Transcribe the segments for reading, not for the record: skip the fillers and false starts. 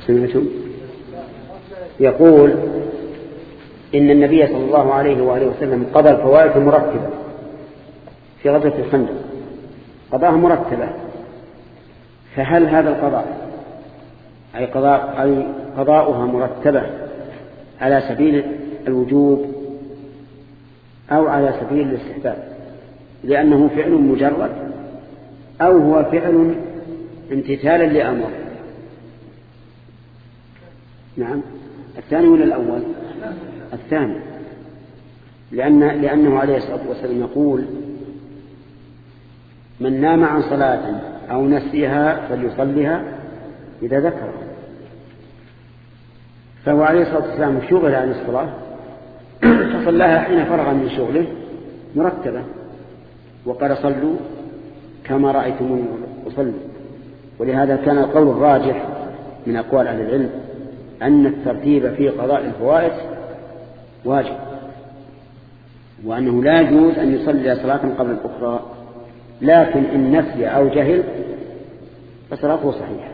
سمعتم؟ يقول إن النبي صلى الله عليه وآله وسلم قضى الفوائد مرتبة في غزوة الخندق، قضاها مرتبة، فهل هذا القضاء أي قضاؤها مرتبة على سبيل الوجوب أو على سبيل الاستحباب، لأنه فعل مجرد، أو هو فعل امتثالا لأمر؟ نعم، الثاني ولا الأول؟ الثاني، لأنه عليه الصلاة والسلام يقول: من نام عن صلاة أو نسيها فليصليها إذا ذكر. فهو عليه الصلاة والسلام شغل عن الصلاة فصلاها حين فرغ من شغله مرتبة، وقال: صلوا كما رأيتموني أصلي. ولهذا كان القول الراجح من أقوال أهل العلم أن الترتيب في قضاء الفوائد واجب، وأنه لا يجوز أن يصلي صلاة قبل الأخرى، لكن إن نسي أو جهل فصلاته صحيحة.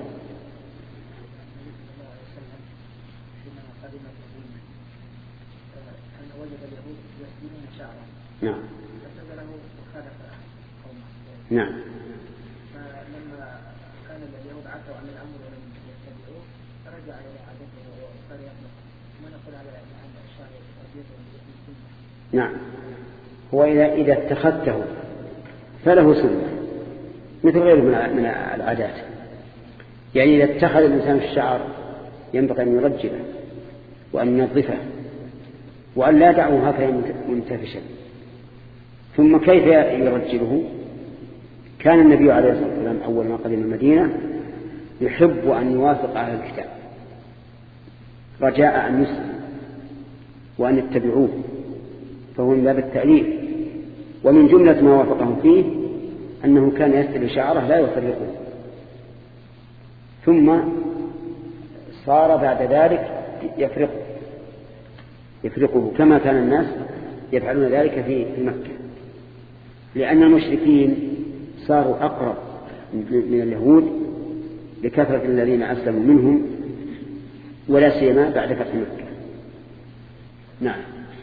نعم نعم. فلما كان اليهود عتوا عن الأمر ولم يتبعوه فرجع إلى عادته وصار يأمر، ما نقول على أن الشارع تربيته بالسنة. نعم، هو إذا اتخذته فله سنة مثل غيره من العادات. يعني إذا اتخذ الإنسان الشعر ينبغي أن يرجله وأن ينظفه وأن لا يدعه هكذا منتفشا. ثم كيف يرجله؟ كان النبي عليه الصلاة والسلام أول ما قدم المدينة يحب أن يوافق أهل الكتاب رجاء أن يسلم وأن يتبعوه، فهو من باب التأليف. ومن جملة ما وافقهم فيه أنه كان يستل شعره لا يفرقه، ثم صار بعد ذلك يفرقه كما كان الناس يفعلون ذلك في مكة، لأن المشركين صاروا أقرب من اليهود لكثرة الذين أسلموا منهم، ولا سيما بعد فتح مكة. نعم.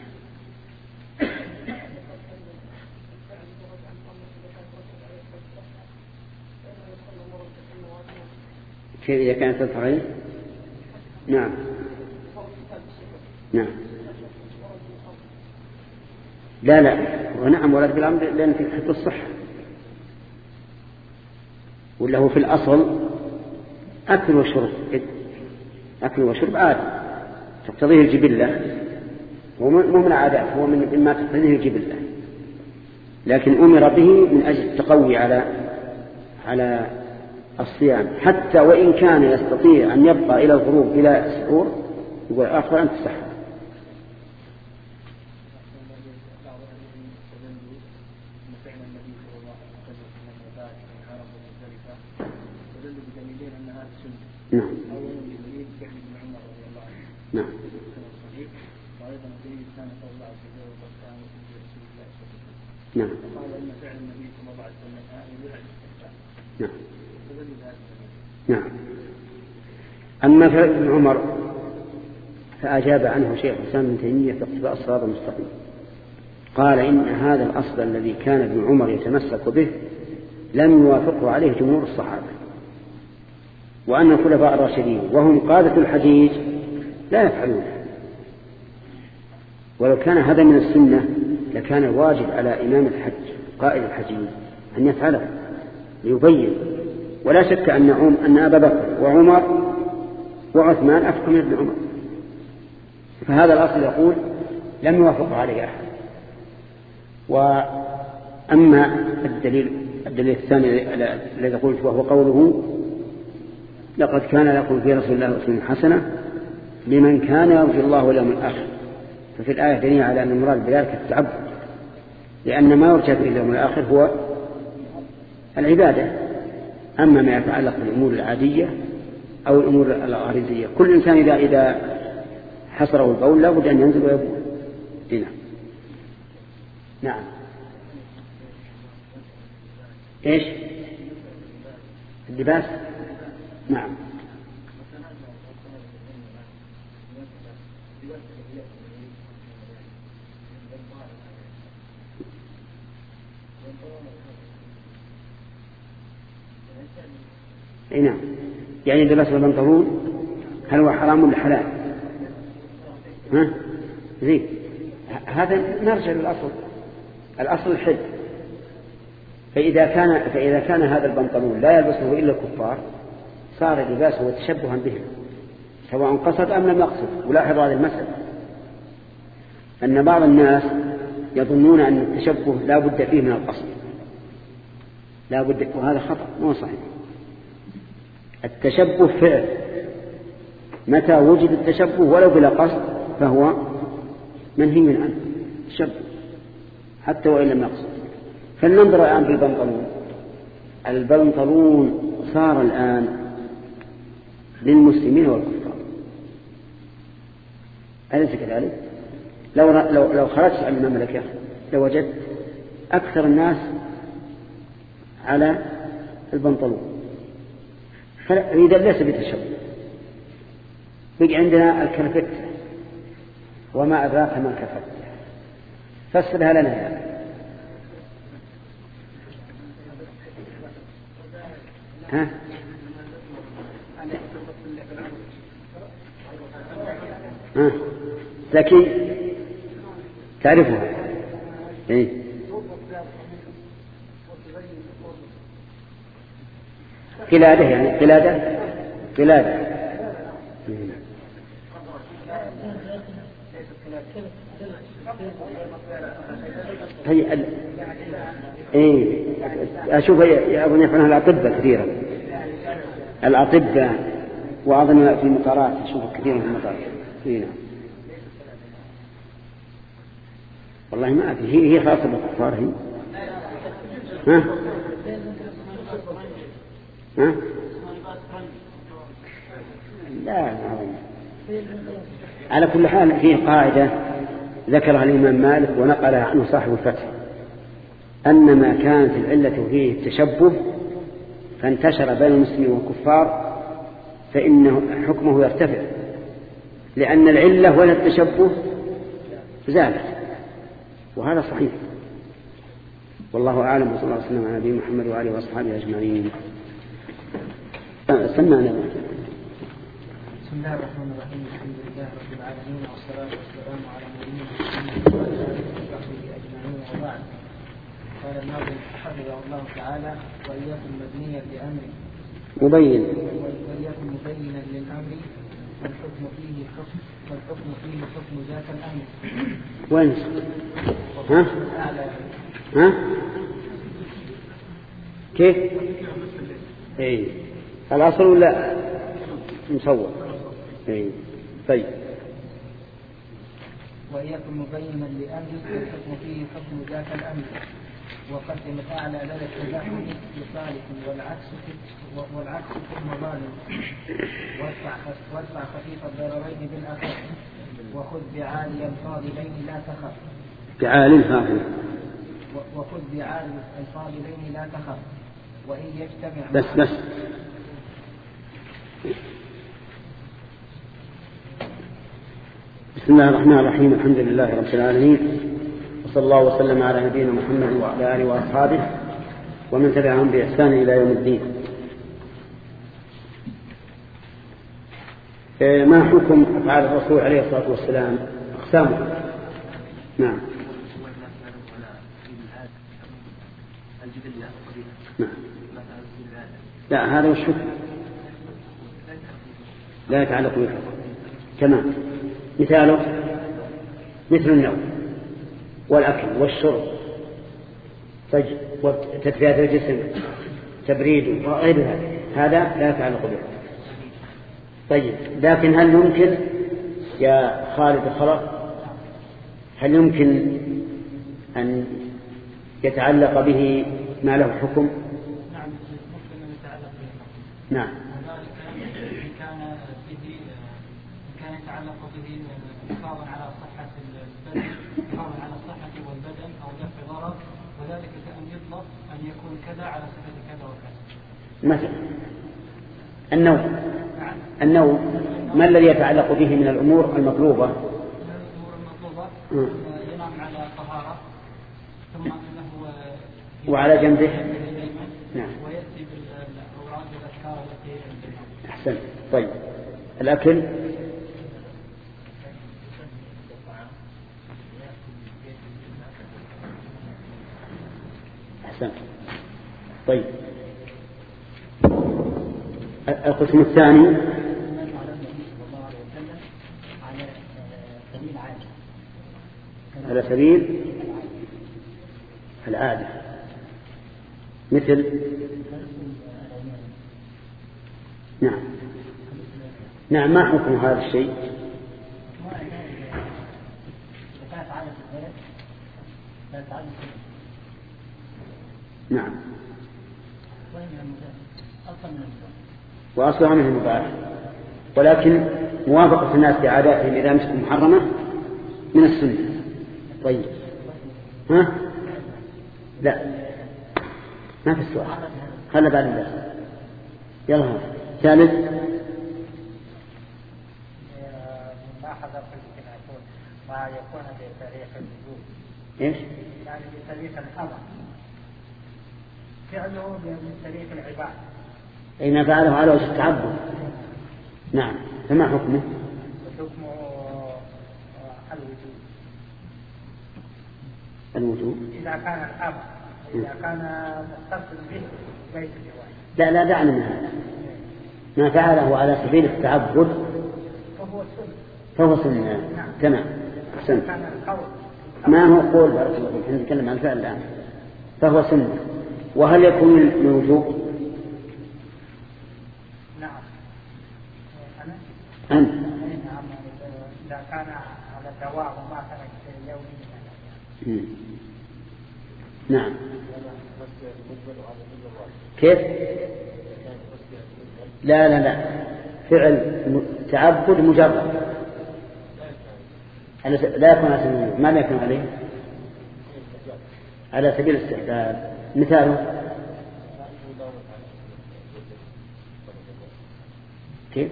كيف إذا كانت الفرعين؟ نعم نعم. لا ونعم ورد بالأمر لأن في حفظ الصحة، ولا هو في الأصل أكل وشرب عادي تقتضيه الجبلة، هو مو من عادات، هو مما تقتضيه الجبلة، لكن أمر به من أجل التقوي على الصيام، حتى وإن كان يستطيع أن يبقى إلى الغروب إلى السحور يقول أفضل أن تسحر. نعم نعم. نعم نعم نعم. أما فعل ابن عمر فأجاب عنه شيخ الإسلام ابن تيمية في اقتضاء الصراط المستقيم، قال: إن هذا الأصل الذي كان ابن عمر يتمسك به لم يوافقه عليه جمهور الصحابة، وأن الخلفاء الراشدين وهم قادة الحديث لا يفعلونه. ولو كان هذا من السنة لكان الواجب على إمام الحج قائد الحجيج أن يفعله ليبين. ولا شك أن أبا بكر وعمر وعثمان أفقه من ابن عمر، فهذا الأصل يقول لم يوافق عليه أحد. وأما الدليل الثاني الذي قلت وهو قوله: لقد كان لكم في رسول الله أسوة حسنة لمن كان يرجو الله واليوم الآخر، ففي الآية دليل على أن المراد بذلك التعبد، لأن ما يرجى في اليوم الآخر هو العبادة. أما ما يتعلق بالأمور العادية أو الأمور الغريزية كل إنسان إذا حصره البول لا بد أن ينزل ويبول. هنا نعم. إيش اللباس؟ نعم أي نعم. يعني إذا لبس البنطلون هل هو حرام ولا حلال؟ ها؟ زين. هذا نرجع للأصل. الأصل الحل. فإذا كان هذا البنطلون لا يلبسه إلا الكفار صار لباسه تشبها بهم سواء قصد أم لم يقصد. ولاحظ هذه المسألة أن بعض الناس يظنون أن التشبه لا بد فيه من القصد لا بد، وهذا خطأ مو صحيح. التشبه فعل، متى وجد التشبه ولو بلا قصد فهو منهي عنه التشبه حتى وإن لم يقصد. فلننظر الآن بالبنطلون. البنطلون صار الآن للمسلمين والكفار، أليس كذلك؟ لو خرجت عن المملكة لوجدت أكثر الناس على البنطلون، فإذا ليس بتشبه. بقي عندنا الكلفتة، وما أدراك ما الكلفتة، فسرها لنا يعني. ها؟ ها؟ لكن تعرفها إيه؟ قلادة يعني قلادة هي إيه؟ أشوف أظن يفعلها الأطباء كثيرا، الأطباء، وأظن في المطارات أشوف كثيرا في المطارات. هنا والله ما أدري، هي خاصة بالكفار هي. ها؟ ها؟ لا على كل حال فيه قاعدة ذكرها الإمام مالك ونقلها عنه صاحب الفتح، أن ما كانت العلة فيه التشبه فانتشر بين المسلمين والكفار فإنه حكمه يرتفع، لأن العلة ولا التشبه زالت، وهذا صحيح. والله أعلم، وصلى الله عليه وسلم على نبينا محمد وآله وأصحابه أجمعين. سمعنا. بسم الله الرحمن الرحيم. الحمد لله رب العالمين، والصلاة والسلام على نبينا محمد وعلى آله وصحبه أجمعين، وبعد. قال الناظم حفظه الله تعالى: وليكن مبنيا لأمر وليكن مبينا للأمر والحكم فيه حكم ذات الأمر. وين؟ ها؟ كيف؟ اي الأصل ولا مصور؟ اي طيب. ويكن مبينا لأمر والحكم فيه حكم ذات الأمر، وقدم الأعلى لدى التزاحم لصالح والعكس حكم ظالم، وادفع خفيف الضررين بالأخف، وخذ بعالي الفاضلين لا تخف. بعالي الفاضل. وخذ بعالي الفاضلين لا تخف، وإن يجتمع. بس بسم الله الرحمن الرحيم. الحمد لله رب العالمين، وصلى الله وسلم على نبينا محمد وعلى آله وأصحابه ومن تبعهم بإحسان إلى يوم الدين. ما حكم أفعال الرسول عليه الصلاة والسلام؟ أقسامه. نعم. لا هذا وش حكم؟ لا يتعلق بالحكم. تمام. مثاله مثل النوم والأكل والشرب وتدفئة الجسم تبريد وغير هذا لا يتعلق به. طيب، لكن هل يمكن يا خالد الخلق، هل يمكن أن يتعلق به ما له حكم؟ نعم ممكن أن يتعلق به. نعم. كان يتعلق به حفاظا على صحة البدن، حفاظا على الصحة والبدن أو دفع ضرر، وذلك كأن يطلق أن يكون كذا على صفة كذا وكذا. مثلا النوم ما الذي يتعلق به من الأمور المطلوبة؟ الأمور المطلوبة ينام على طهارة، ثم أنه وعلى جنبه. نعم. ويأتي بالأوراد والأذكار التي أحسن. طيب الأكل أحسن. طيب القسم الثاني على سبيل العادة، مثل نعم ما حكم هذا الشيء؟ نعم وأصلها منه المباح، ولكن موافقة الناس بعاداتهم إذا مسكوا محرمة من السنة. طيب ها؟ لا ما في السؤال، خلنا بعد الله. يلا ثالث ما يكون بتاريخ الوجود. ايش؟ يعني بتاريخ الأمر فعله من تاريخ العباد. أي ما فعله على وجه التعبد. نعم، فما حكمه؟ حكمه الوجوب إذا كان الأمر، إذا كان متصل به ليس بواجب. لا دعنا من هذا. ما فعله على سبيل التعبد فهو سنة. تمام. أحسنت. ما هو قول بارك الله فيك، نتكلم عن الفعل الآن. فهو سنة. وهل يكون من وجوب؟ نعم. أنت إذا كان على الدوام وما كان يوميا. نعم. كيف؟ لا فعل تعبد مجرد لا يكون على سبيل، ما يكون عليه على سبيل الاستحباب. مثاله كيف؟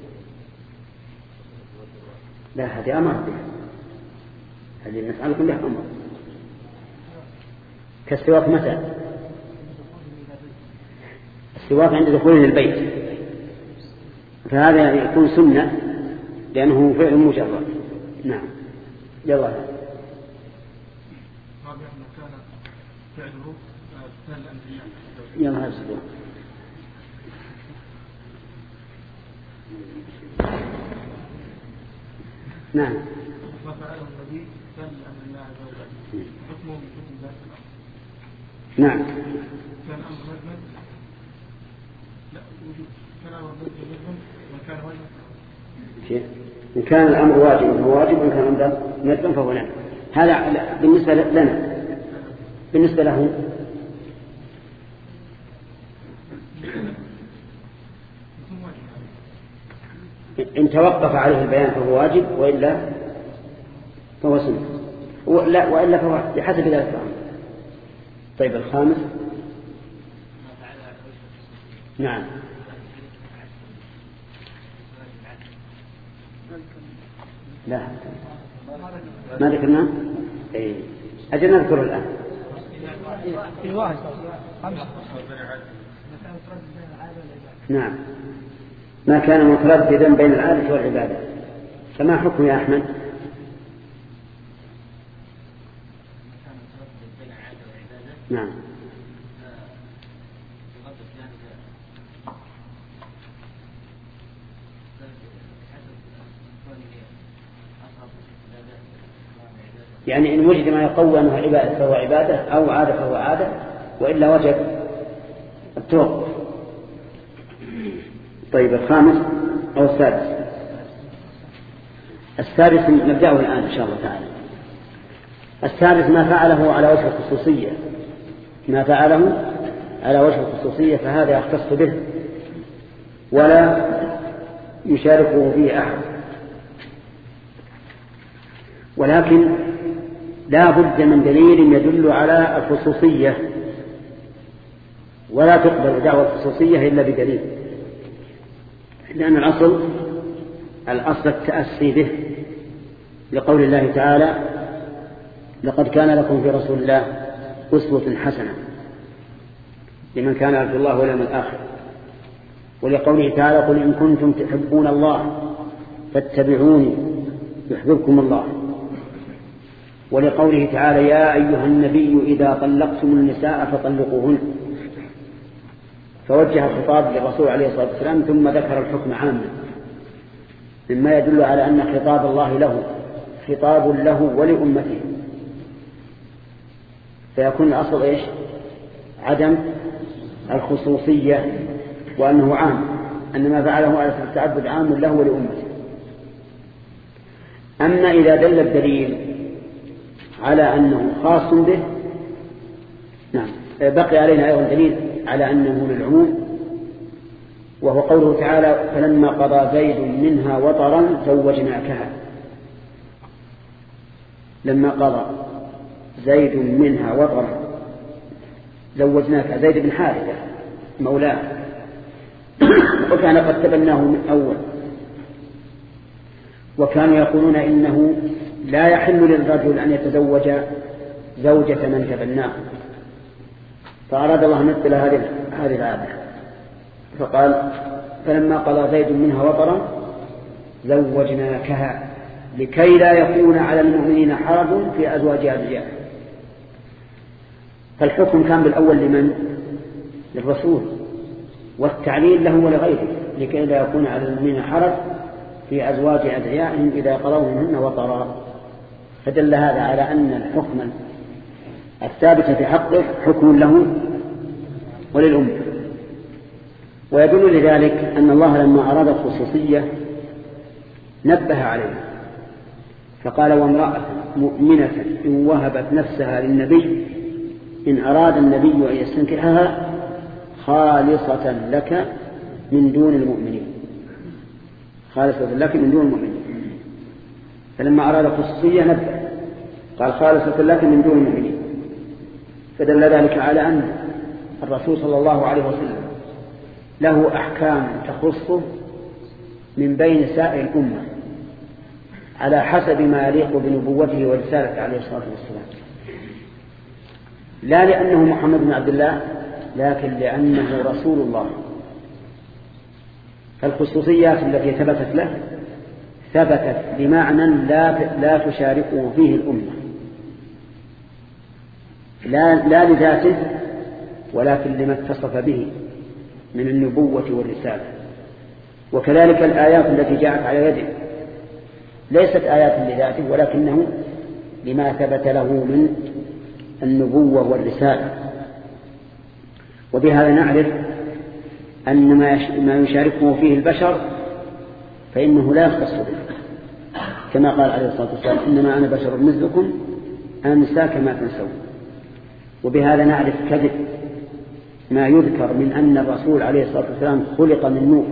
لا هذه أمر بها، هذه نفعل كلها أمر. كالسواك متى؟ السواك عند دخوله البيت، فهذا يكون سنة لأنه فعل مجرد. نعم. يلا رابعا كان فعله فعل الأنبياء. يلا هذا نعم. ما فعله النبي فعل الأنبياء عز وجل حكمه بحكم ذات الأمر. نعم. كان أمر مجمد لا وجود، كان أمر مجمد وكان واجب. إن كان الأمر واجب فهو واجب، وإن كان الأمر ندبا فهو ندب. هذا بالنسبة لنا. بالنسبة له إن توقف عليه البيان فهو واجب، وإلا فهو سنة، وإلا فهو بحسب ذلك الأمر. طيب الخامس. نعم. لا ما ذكرنا. أجل نذكر الآن. نعم. ما كان مترددا بين العادة والعبادة، فما حكم يا أحمد؟ نعم. يعني إن وجد ما يقوى أنه عبادة فهو عبادة، أو عادة فهو عادة، وإلا وجب التوقف. طيب الخامس أو السادس؟ السادس نبدأه الآن إن شاء الله تعالى. السادس ما فعله على وجه الخصوصية، ما فعله على وجه الخصوصية فهذا يختص به ولا يشاركه فيه أحد، ولكن لا بد من دليل يدل على الخصوصية، ولا تقبل دعوة الخصوصية إلا بدليل، لأن الأصل التأسي به، لقول الله تعالى: لقد كان لكم في رسول الله أسوة حسنة لمن كان يرجو الله واليوم الآخر. ولقوله تعالى قل إن كنتم تحبون الله فاتبعوني يحببكم الله. ولقوله تعالى يا أيها النبي إذا طلقتم النساء فطلقوهن، فوجه الخطاب للرسول عليه الصلاة والسلام ثم ذكر الحكم عاما، مما يدل على أن خطاب الله له خطاب له ولأمته، فيكون الأصل إيش؟ عدم الخصوصية، وأنه عام، أن ما فعله على التعبد عام له ولأمته. أما إذا دل الدليل على أنه خاص به، نعم، بقي علينا أيضا دليل على أنه للعموم، وهو قوله تعالى فلما قضى زيد منها وطرا زوجناكها. لما قضى زيد منها وطرا زوجناك، زيد بن حارثة مولاه، وكان قد تبناه من أول، وكانوا يقولون إنه لا يحل للرجل أن يتزوج زوجة من تبناه، فأراد الله مثل هذه العادة، فقال فلما قضى زيد منها وطرا زوجناكها لكي لا يكون على المؤمنين حرج في أزواج أدعيائهم. فالحكم كان بالأول لمن؟ للرسول، والتعليل له ولغيره، لكي لا يكون على المؤمنين حرج في أزواج أدعيائهم إذا قضوا منهن وطرا. فدل هذا على أن الحكم الثابت في حقه حكم له وللأمة. ويدل لذلك أن الله لما أراد الخصوصية نبه عليه، فقال وامرأة مؤمنة إن وهبت نفسها للنبي إن أراد النبي أن يستنكحها خالصة لك من دون المؤمنين، خالصة لك من دون المؤمنين. فلما أراد الخصوصية نبه قال خالصة لك من دون المؤمنين، فدل ذلك على أن الرسول صلى الله عليه وسلم له أحكام تخصه من بين سائر الأمة على حسب ما يليق بنبوته ورسالته عليه الصلاة والسلام، لا لأنه محمد بن عبد الله، لكن لأنه رسول الله. فالخصوصيات التي ثبتت له ثبتت بمعنى لا تشاركه فيه الأمة، لا لذاته ولكن لما اتصف به من النبوة والرسالة. وكذلك الآيات التي جاءت على يده ليست آيات لذاته ولكنه لما ثبت له من النبوة والرسالة. وبهذا نعرف أن ما يشاركه فيه البشر فإنه لا يختص به، كما قال عليه الصلاة والسلام إنما أنا بشر مثلكم أنسى كما تنسون. وبهذا نعرف كذب ما يذكر من أن الرسول عليه الصلاة والسلام خلق من نور،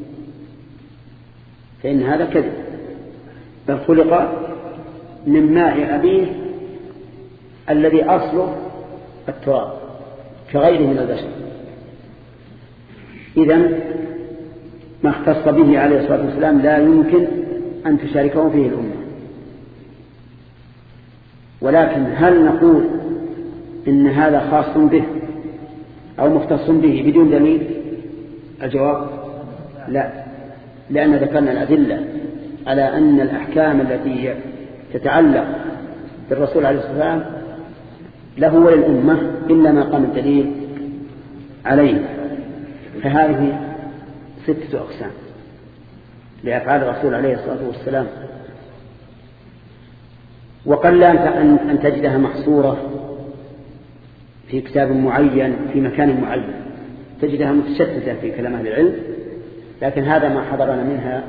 فإن هذا كذب، بل خلق من ماء أبيه الذي أصله التراب كغيره من البشر. إذن ما اختص به عليه الصلاة والسلام لا يمكن أن تشاركه فيه الأمة. ولكن هل نقول إن هذا خاص به أو مختص به بدون دليل؟ الجواب لا، لأن ذكرنا الأدلة على أن الأحكام التي تتعلق بالرسول عليه الصلاة والسلام له وللأمة إلا ما قام الدليل عليه. فهذه 6 أقسام لأفعال الرسول عليه الصلاة والسلام، وقل أن تجدها محصورة في كتاب معين في مكان معين، تجدها متشتتة في كلام أهل العلم، لكن هذا ما حضرنا منها.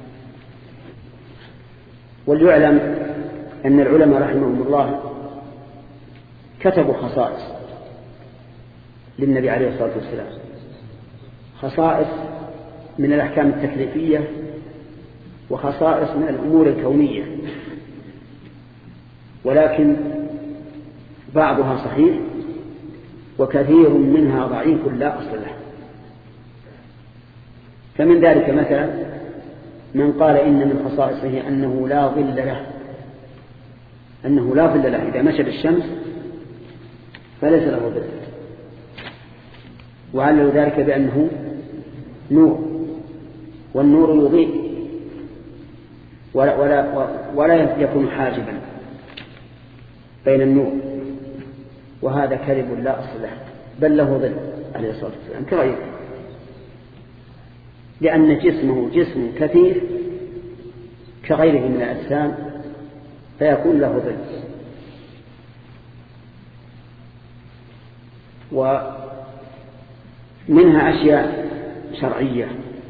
وليعلم أن العلماء رحمهم الله كتبوا خصائص للنبي عليه الصلاة والسلام، خصائص من الأحكام التكليفية وخصائص من الأمور الكونية، ولكن بعضها صحيح وكثير منها ضعيف لا أصل له. فمن ذلك مثلا من قال إن من خصائصه أنه لا ظل له، أنه لا ظل له، إذا مشى بالشمس فليس له ظل، وعلل ذلك بأنه نور، والنور يضيء ولا يكون حاجبا بين النور، وهذا كذب لا أصل له، بل له ظل عليه الصلاة والسلام كغيره، لأن جسمه جسم كثير كغيره من الأجسام فيكون له ظل. ومنها أشياء شرعية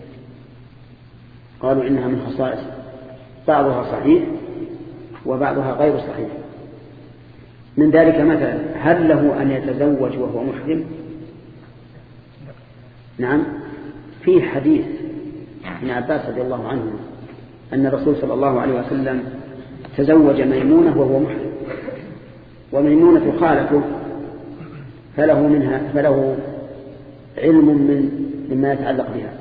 قالوا إنها من خصائص، بعضها صحيح وبعضها غير صحيح. من ذلك مثلا هل له أن يتزوج وهو محرم؟ نعم، في حديث ابن عباس رضي الله عنه أن الرسول صلى الله عليه وسلم تزوج ميمونة وهو محرم، وميمونة خالته فله علم مما يتعلق بها،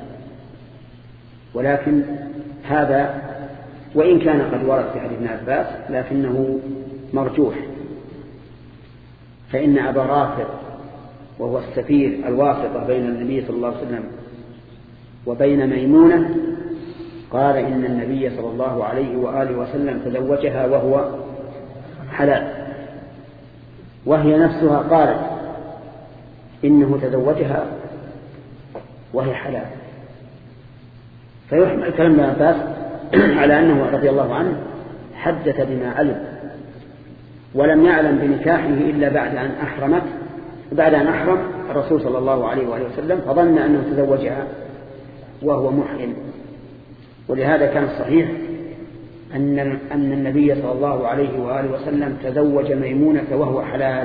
ولكن هذا وإن كان قد ورد في حديث ابن عباس لكنه مرجوح، فإن أبا رافع وهو السفير الواسطة بين النبي صلى الله عليه وسلم وبين ميمونة قال إن النبي صلى الله عليه وآله وسلم تزوجها وهو حلال، وهي نفسها قالت إنه تزوجها وهي حلال. فيحمل كلام ابن عباس على أنه رضي الله عنه حدث بما علم، ولم يعلم بنكاحه إلا بعد أن أحرم الرسول صلى الله عليه وآله وسلم، فظن أنه تزوجها وهو محرم. ولهذا كان الصحيح أن النبي صلى الله عليه وآله وسلم تزوج ميمونة وهو حلال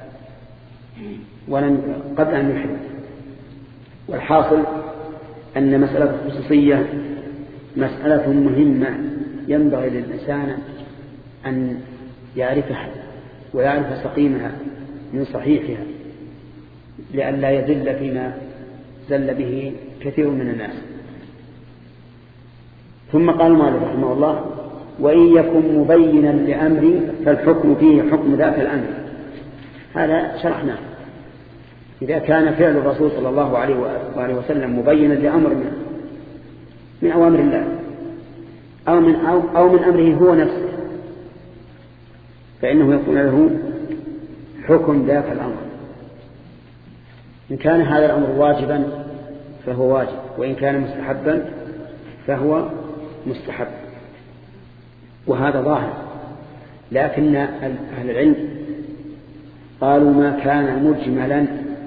قبل أن يحرم. والحاصل أن مسألة الخصوصية مسألة مهمة ينبغي للإنسان أن يعرفها ويعرف سقيمها من صحيحها لئلا يذل فيما زل به كثير من الناس. ثم قال مالك رحمه الله: وإن يكن مبينا لأمر فالحكم فيه حكم ذاك الأمر. هذا شرحناه. إذا كان فعل الرسول صلى الله عليه وآله وسلم مبينا لأمر من أوامر الله أو من أمره هو نفسه فإنه يكون له حكم ذاك الأمر. إن كان هذا الأمر واجبا فهو واجب، وإن كان مستحبا فهو مستحب، وهذا ظاهر. لكن أهل العلم قالوا ما كان مجملا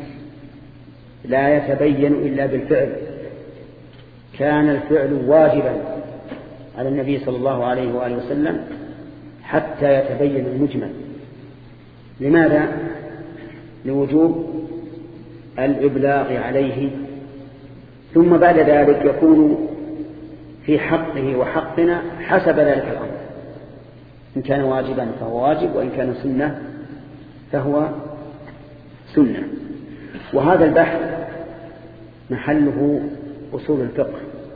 لا يتبين إلا بالفعل، كان الفعل واجبا على النبي صلى الله عليه وآله وسلم حتى يتبين المجمل. لماذا؟ لوجوب الإبلاغ عليه، ثم بعد ذلك يكون في حقه وحقنا حسب ذلك الأمر. إن كان واجبا فهو واجب، وإن كان سنة فهو سنة. وهذا البحث محله أصول الفقه،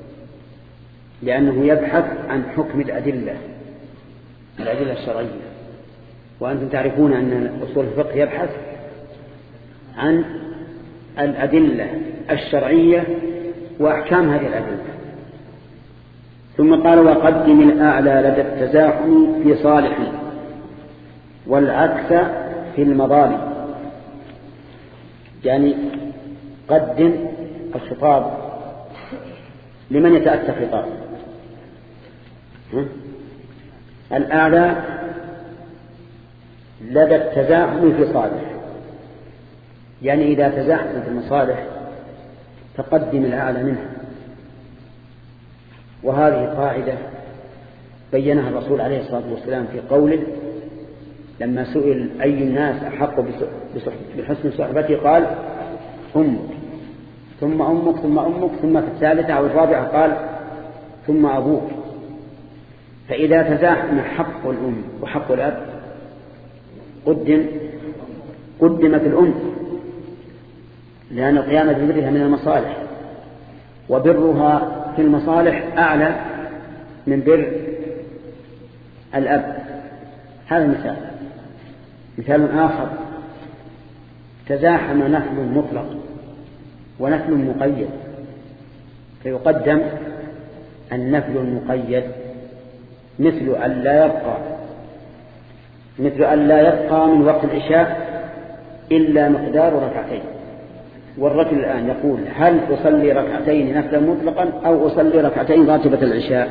لأنه يبحث عن حكم الأدلة الشرعية، وأنتم تعرفون أن أصول الفقه يبحث عن الأدلة الشرعية وأحكام هذه الأدلة. ثم قال: وقدم الأعلى لدى التزاحم في صالح والعكس في المظالم. يعني قدم الخطاب لمن يتأتى خطاب الأعلى لدى التزاحم في صالح، يعني إذا تزاحمت المصالح تقدم الأعلى منها. وهذه قاعدة بينها الرسول عليه الصلاة والسلام في قوله لما سئل أي الناس أحق بحسن صحبته قال: أمك، ثم أمك، ثم أمك، ثم في الثالثة أو الرابعة قال: ثم أبوك. فإذا تزاحم حق الأم وحق الأب قدمت الأم، لأن القيام ببرها من المصالح، وبرها في المصالح أعلى من بر الأب. هذا مثال آخر: تزاحم نفل مطلق ونفل مقيد، فيقدم النفل المقيد مثل أن لا يبقى من وقت العشاء إلا مقدار ركعتين. والرجل الآن يقول هل أصلي ركعتين نفلا مطلقا أو أصلي ركعتين راتبة العشاء؟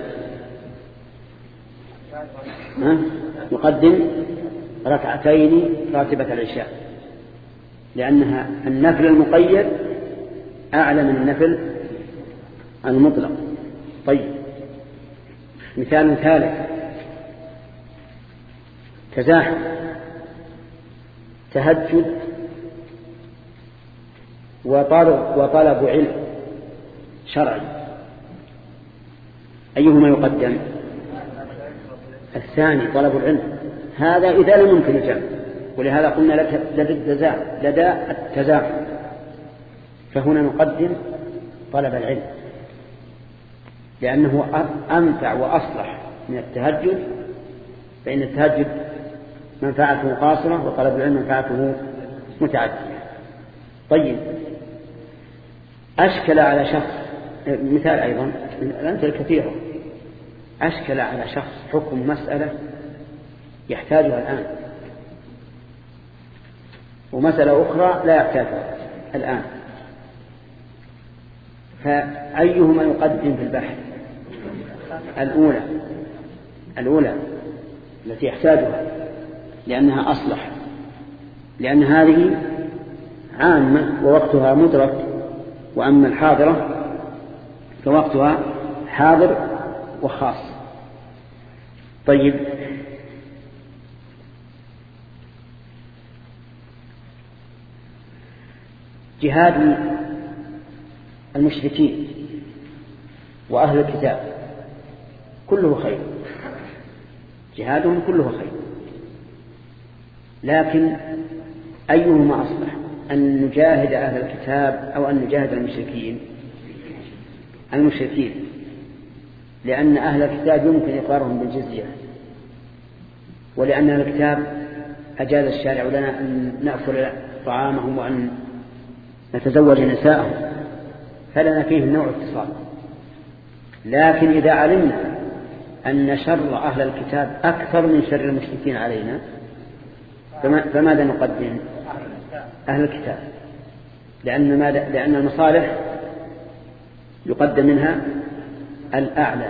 يقدم ركعتين راتبة العشاء، لأنها النفل المقيد أعلى من النفل المطلق. طيب، مثال ثالث: تزاحم تهجد وطلب علم شرعي، أيهما يقدم؟ الثاني، طلب العلم. هذا إذا لم يمكن الجمع، ولهذا قلنا لدى التزاحم، فهنا نقدم طلب العلم لأنه أنفع وأصلح من التهجد، فإن التهجد منفعته قاصرة وطلب العلم منفعته متعدية. طيب، أشكل على شخص، مثال أيضا من الأمثلة الكثيرة، أشكل على شخص حكم مسألة يحتاجها الآن، ومسألة أخرى لا يحتاجها الآن، فأيهما يقدم في البحث؟ الأولى التي يحتاجها، لأنها أصلح، لأن هذه عامة ووقتها مدرك، وأما الحاضرة فوقتها حاضر وخاص. طيب، جهاد المشركين وأهل الكتاب كله خير، جهادهم كله خير، لكن أيهما أصلح؟ أن نجاهد أهل الكتاب أو أن نجاهد المشركين، لأن أهل الكتاب يمكن إقرارهم بالجزية، ولأن أهل الكتاب أجاز الشارع لنا أن نأكل طعامهم وأن نتزوج نساءهم، فلنا فيه نوع اتصال. لكن إذا علمنا أن شر أهل الكتاب أكثر من شر المشركين علينا، فماذا نقدم؟ أهل الكتاب، لأن المصالح يقدم منها الأعلى،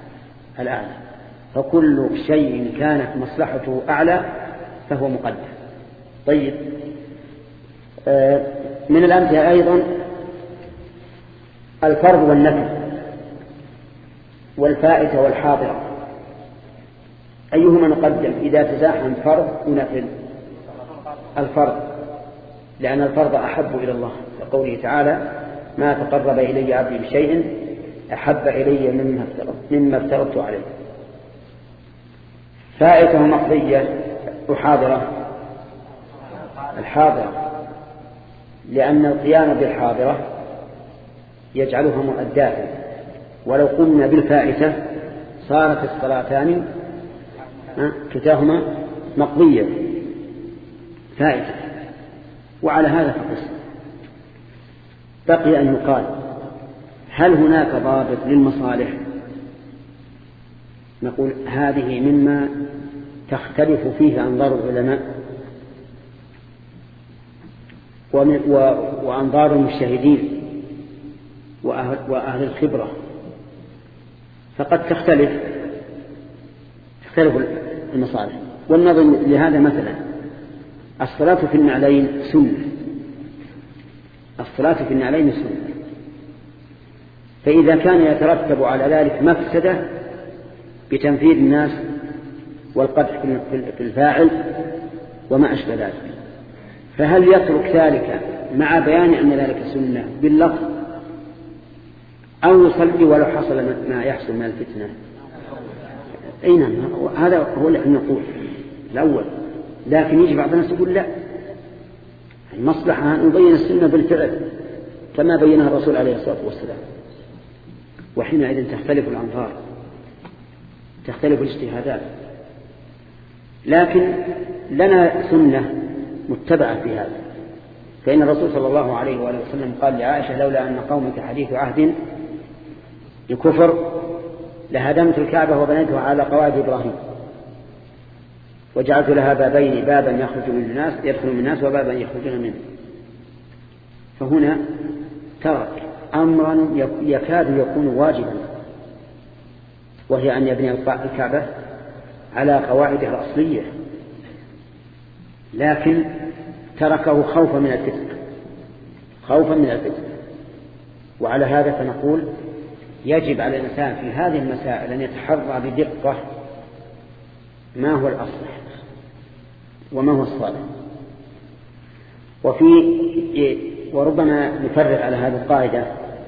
فكل شيء كانت مصلحته أعلى فهو مقدم. طيب، من الأمثلة أيضا الفرض والنفل والفائتة والحاضرة، أيهما نقدم إذا تزاحم فرض ونفل؟ الفرض، لأن الفرض أحب إلى الله، لقوله تعالى: ما تقرب إلي عبدي بشيء أحب إلي مما افترضت عليه. فائته مقضية وحاضرة، الحاضرة، لأن القيام بالحاضرة يجعلها مؤدات، ولو قمنا بالفائتة صارت الصلاتان كتاهما مقضية فائتة. وعلى هذا فقس بقي أن يقال: هل هناك ضابط للمصالح؟ نقول هذه مما تختلف فيه أنظار العلماء وأنظار المجتهدين وأهل الخبرة، فقد تختلف المصالح. والنظر لهذا مثلا الصلاة في النعلين سنة، فإذا كان يترتب على ذلك مفسدة بتنفيذ الناس والقدح في الفاعل وما أشبه ذلك، فهل يترك ذلك مع بيان أن ذلك سنة باللفظ، أو يصلي ولو حصل ما يحصل من الفتنة؟ أين هذا هو اللي نقول الأول. لكن يجي بعض الناس يقول لا، المصلحة أن نبين السنة بالفعل كما بينها الرسول عليه الصلاة والسلام، وحينئذ تختلف الأنظار، تختلف الاجتهادات. لكن لنا سنة متبعة في هذا، فإن الرسول صلى الله عليه وآله وسلم قال لعائشة: لولا أن قومك حديث عهد الكفر لهدمت الكعبة وبنيتها على قواعد إبراهيم وجعلت لها بابين، بابا يدخل من الناس وبابا يخرجون منه. فهنا ترك أمرا يكاد يكون واجبا، وهي أن يبني الكعبة على قواعدها الأصلية، لكن تركه خوفا من الفتنة. وعلى هذا فنقول يجب على الإنسان في هذه المسائل أن يتحرى بدقة ما هو الأصلح وما هو الصالح. وربما نفرق على هذه القاعدة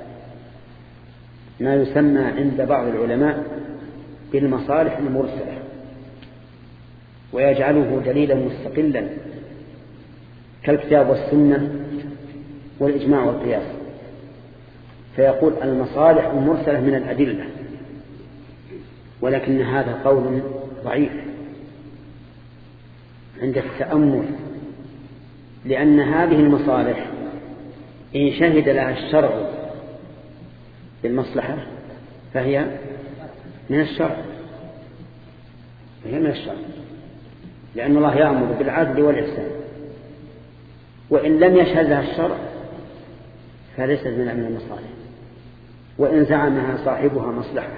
ما يسمى عند بعض العلماء بالمصالح المرسلة، ويجعله دليلا مستقلا كالكتاب والسنة والإجماع والقياس، فيقول المصالح المرسلة من الأدلة، ولكن هذا قول ضعيف عند التأمل، لأن هذه المصالح إن شهد لها الشرع بالمصلحة فهي من الشرع، لأن الله يأمر بالعدل والإحسان، وإن لم يشهد لها الشرع فليست من المصالح، وإن زعمها صاحبها مصلحة.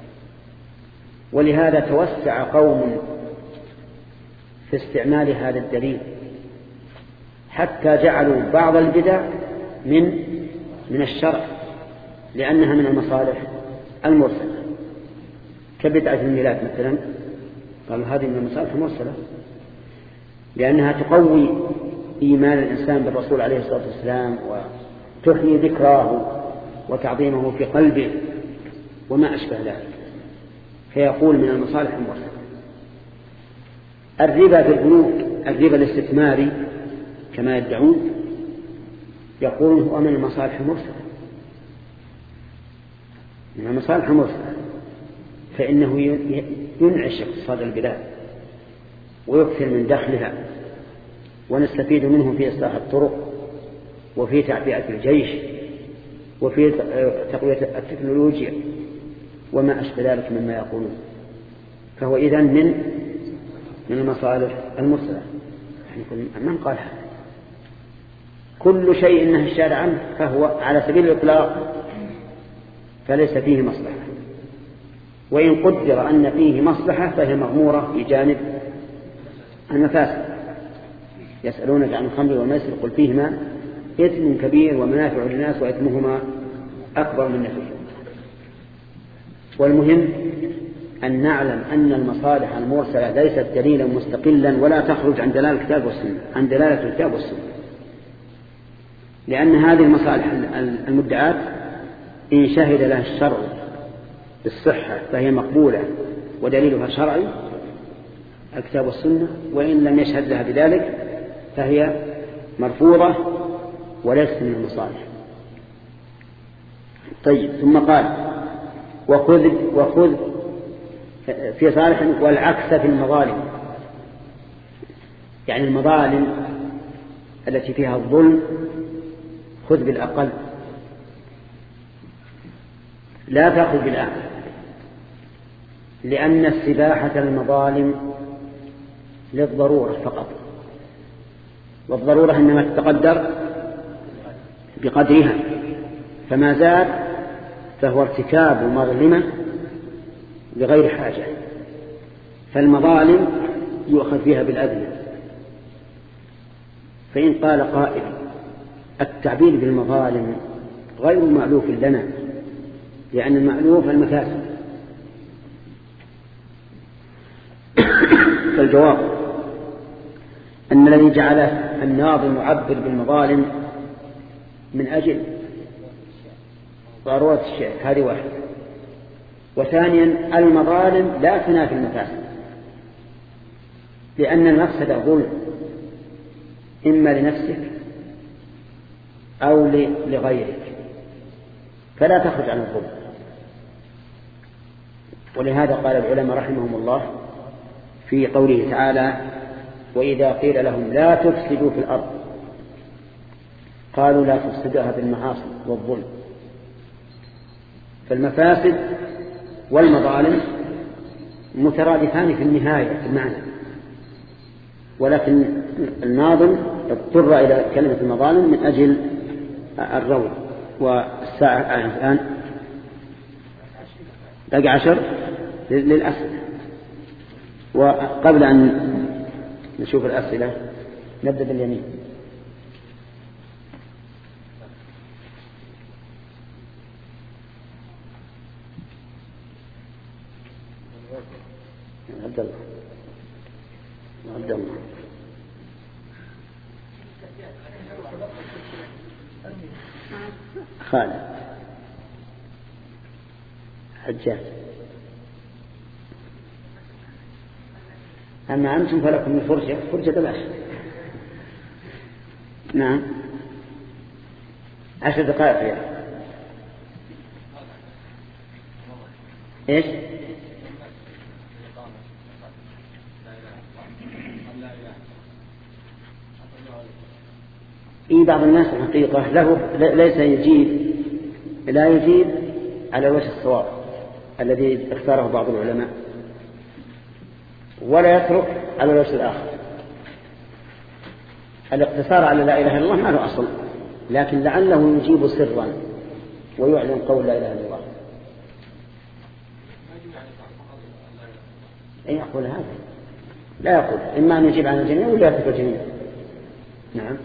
ولهذا توسع قوم في استعمال هذا الدليل حتى جعلوا بعض البدع من الشرع، لأنها من المصالح المرسلة، كبدعة الميلاد مثلا، قالوا هذه من المصالح المرسلة لأنها تقوي إيمان الإنسان بالرسول عليه الصلاة والسلام وتحيي ذكراه وتعظيمه في قلبه وما أشبه ذلك، فيقول من المصالح المرسلة. الربا في البنوك، الربا الاستثماري كما يدعون، يقولون هو من المصالح المرسلة، فإنه ينعش اقتصاد البلاد ويكثر من دخلها، ونستفيد منه في إصلاح الطرق وفي تعبئة الجيش وفي تقوية التكنولوجيا وما أشبه ذلك مما يقولون. فهو إذن من المصالح المرسلة. من قال هذا؟ كل شيء نهى الشارع عنه فهو على سبيل الإطلاق فليس فيه مصلحة، وإن قدر أن فيه مصلحة فهي مغمورة في جانب المفاسد. يسألونك عن الخمر والميسر قل فيهما إثم كبير ومنافع للناس وإثمهما أكبر من نفعهما. والمهم أن نعلم أن المصالح المرسلة ليست دليلا مستقلا ولا تخرج عن دلالة الكتاب والسنة، لأن هذه المصالح المدعاة إن شهد لها الشرع بالصحة فهي مقبولة ودليلها شرعي الكتاب والسنة، وإن لم يشهد لها بذلك فهي مرفوضة وليست من المصالح. طيب، ثم قال وخذ في صالح والعكس في المظالم، يعني المظالم التي فيها الظلم خذ بالأقل لا تأخذ بالأعلى، لأن استباحة المظالم للضرورة فقط، والضرورة إنما تتقدر بقدرها، فما زاد فهو ارتكاب مظلمة لغير حاجة، فالمظالم يؤخذ فيها بالأدنى. فإن قال قائل التعبير بالمظالم غير مألوف لنا، لأن المألوف المفاسد، فالجواب أن الذي جعل الناظم يعبر بالمظالم من أجل ضرورة الشيء، هذه واحدة. وثانيا المظالم لا تنافي المفاسد، لأن المفسد ظلم إما لنفسك أو لغيرك، فلا تخرج عن الظلم. ولهذا قال العلماء رحمهم الله في قوله تعالى وإذا قيل لهم لا تفسدوا في الأرض قالوا لا تفسدها بالمعاصي والظلم. فالمفاسد والمظالم مترادفان في النهاية في المعنى، ولكن الناظم اضطر إلى كلمة المظالم من أجل الروض. والساعة الآن باقي 10 للأسئلة. وقبل أن نشوف الأسئلة نبدأ باليمين. عبد الله خالد حجاج. أما أنتم فلكم فرجة بلاش. نعم 10 دقائق فيها. إيش؟ بعض الناس الحقيقة ليس لا يجيب على وجه الصواب الذي اختاره بعض العلماء، ولا يترك على الوجه الآخر. الاقتصار على لا إله إلا الله ما له أصل، لكن لعله يجيب سرا ويعلن قول لا إله إلا الله. أي يقول هذا؟ لا يقول، إما أن يجيب عن الجميع ولا يترك الجميع. نعم.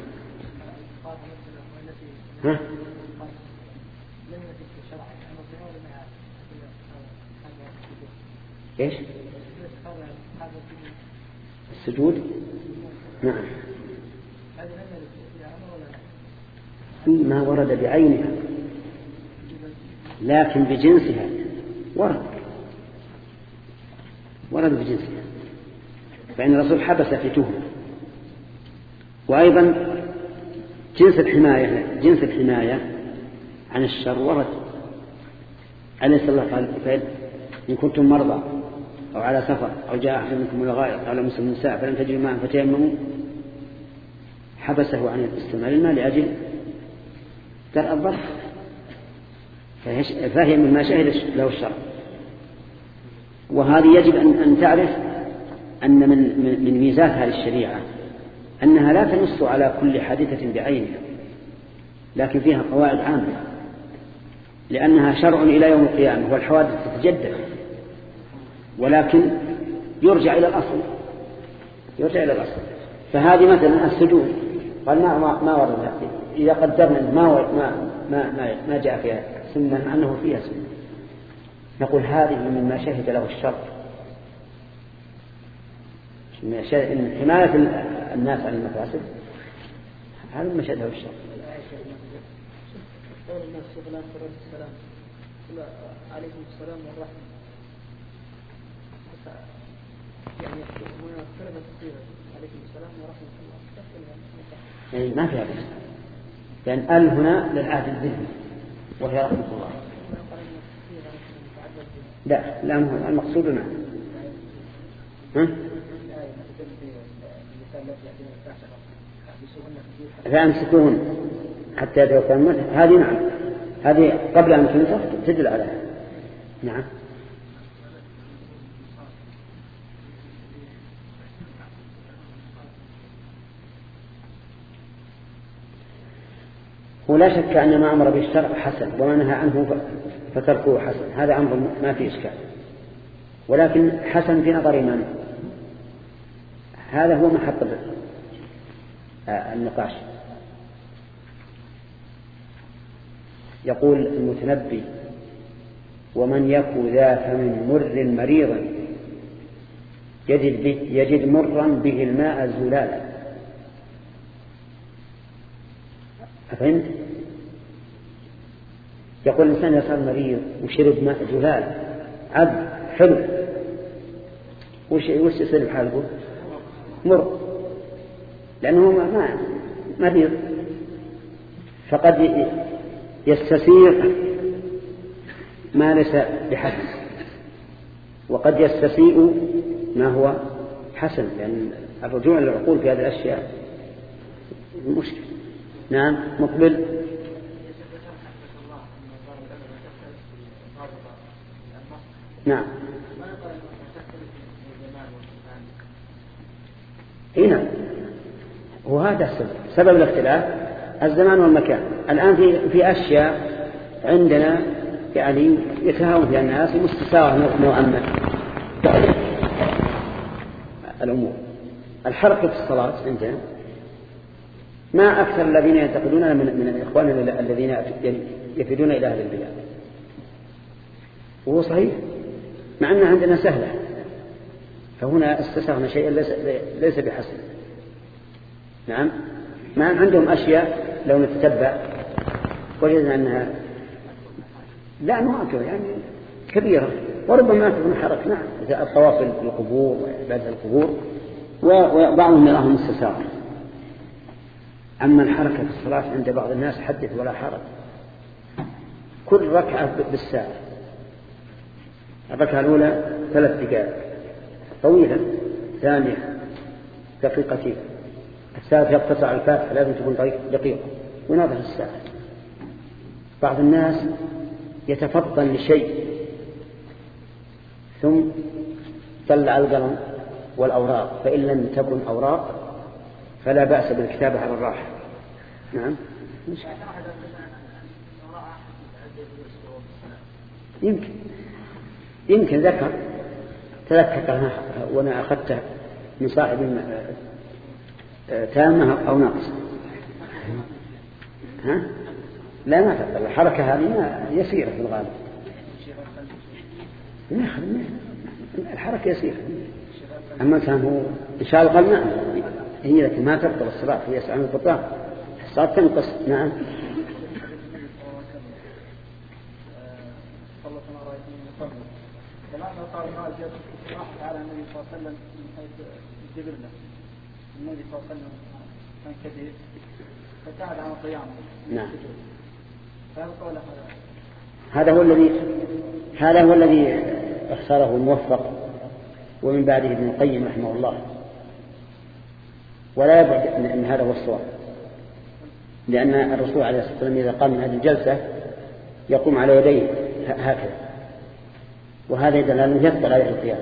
ها؟ إيش؟ السجود؟ نعم. فيما ورد بعينها لكن بجنسها ورد بجنسها، فإن الرسول حبس في تهمة. وأيضا جنس الحماية عن الشر ورد. أليس الله قال إن كنتم مرضى أو على سفر أو جاء أحد منكم من الغائط أو لمس النساء فلم تجدوا ماء فتيمموا. حبسه عن الاستعمال الماء لأجل درء الضرر، فهي مما شهد له الشرع. وهذه يجب أن تعرف أن من ميزات هذه الشريعة أنها لا تنص على كل حادثة بعينها، لكن فيها قواعد عامة، لأنها شرع إلى يوم القيامة، والحوادث تتجدد، ولكن يرجع إلى الأصل. فهذه مثلا السجود قال ما ورد، إذا قدرنا ما جاء فيها سنة مع أنه فيها سنة، نقول هذه مما شهد له الشرع، إن حماية الناس عن المفاسد هذا مما شهد له الشرع. عليكم السلام والرحمة، يعني هنا كلمة كثيرة عليكم السلام ورحمة الله. يعني ما فيها بس، لأن هنا للعهد الذهني وهي رحمة الله. لا المقصود نعم. فأمسكوهن حتى يتوفاهن هذه نعم، هذه قبل أن تنسخ تدل عليها. نعم. ولا شك أن ما أمر بالشرع حسن وما نهى عنه فتركه حسن، هذا أمر ما فيه إشكال، ولكن حسن في نظر من؟ هذا هو محط النقاش. يقول المتنبي ومن يكو ذا فمن مر مريضا يجد مرا به الماء زلالا. أفهمت؟ يقول الإنسان يصير مريض وشرب ماء زلال عذب حلو، وش يصير بحاله؟ مر، لأنه ما مريض، فقد يستسيغ ما ليس بحسن، وقد يستسيء ما هو حسن، لأن الرجوع للعقول في هذه الأشياء مشكلة. نعم. مقبل. نعم. هنا وهذا سبب الاختلاف الزمان والمكان. الآن في أشياء عندنا يعني يتهاون فيها الناس مستساغة نوعا ما الأمور. الحركة في الصلاة عندنا ما أكثر الذين ينتقدون من إخواننا الذين يفيدون إلى هذا البلاد، وهو صحيح مع أنها عندنا سهلة، فهنا استساغنا شيئا ليس بحسن. نعم، ما عندهم أشياء لو نتتبع وجدنا أنها لا نواكب يعني كبيرة، وربما تكون حركة. نعم، إذا الطواف القبور وعبادة القبور وبعضهم يراهم استساغا. أما الحركة في الصلاة عند بعض الناس حدث ولا حرج، كل ركعة بالساعة. الركعة الأولى 3 دقائق طويلة، ثانية دقيقتين، الثالث يقتصر على الفاتحة لازم تكون دقيقة، ونظر الساعة. بعض الناس يتفطن لشيء ثم طلع القلم والأوراق، فإن لم تكن أوراق فلا بأس بالكتابة على الراحة. نعم، يمكن تذكر وأنا أخذته من صاحب تامة أو ناقص. ها؟ لا ما تقبل الحركة هذه يسيرة في الغالب. الحركة يسيرة. أما كان هو إن شاء الله قال نعم هي لكن ما تبطل الصلاة، هي يسعى من البطلان الصلاة تنقص. نعم. لماذا قال الله على النبي صلى الله عليه وسلم من حيث الجبلة؟ النبي صلى الله عليه وسلم كان كثير فتعد عن القيام. نعم. هذا هو الذي اختاره الموفق ومن بعده ابن القيم رحمه الله، ولا يبعد أن هذا هو الصواب، لأن الرسول عليه الصلاة والسلام إذا قام من هذه الجلسة يقوم على يديه هكذا، وهذا يدل أنه يثقل عليه القيام.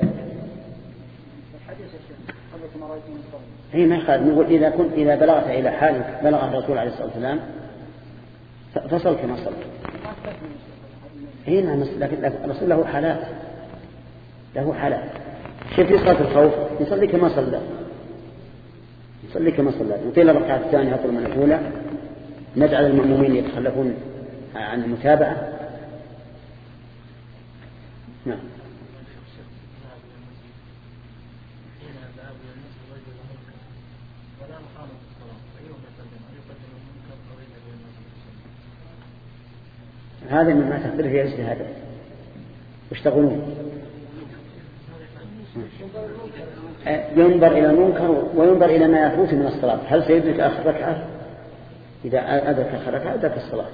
هي ما يخالف، نقول إذا بلغت إلى حال بلغ الرسول عليه الصلاة والسلام فصل كما صل. هنا لكن الرسول له حالات. شوف في صلاة الخوف يصلي كما صلى، نطيل الركعة الثانية أطول من الأولى، نجعل المأمومين يتخلفون عن المتابعة. نعم. هذا مما تختلف فيه اجتهادات وش تقولون؟ ينظر إلى المنكر وينظر إلى ما يفوت من الصلاة. هل سيدرك آخر ركعة؟ إذا أدرك آخر ركعة أدرك الصلاة،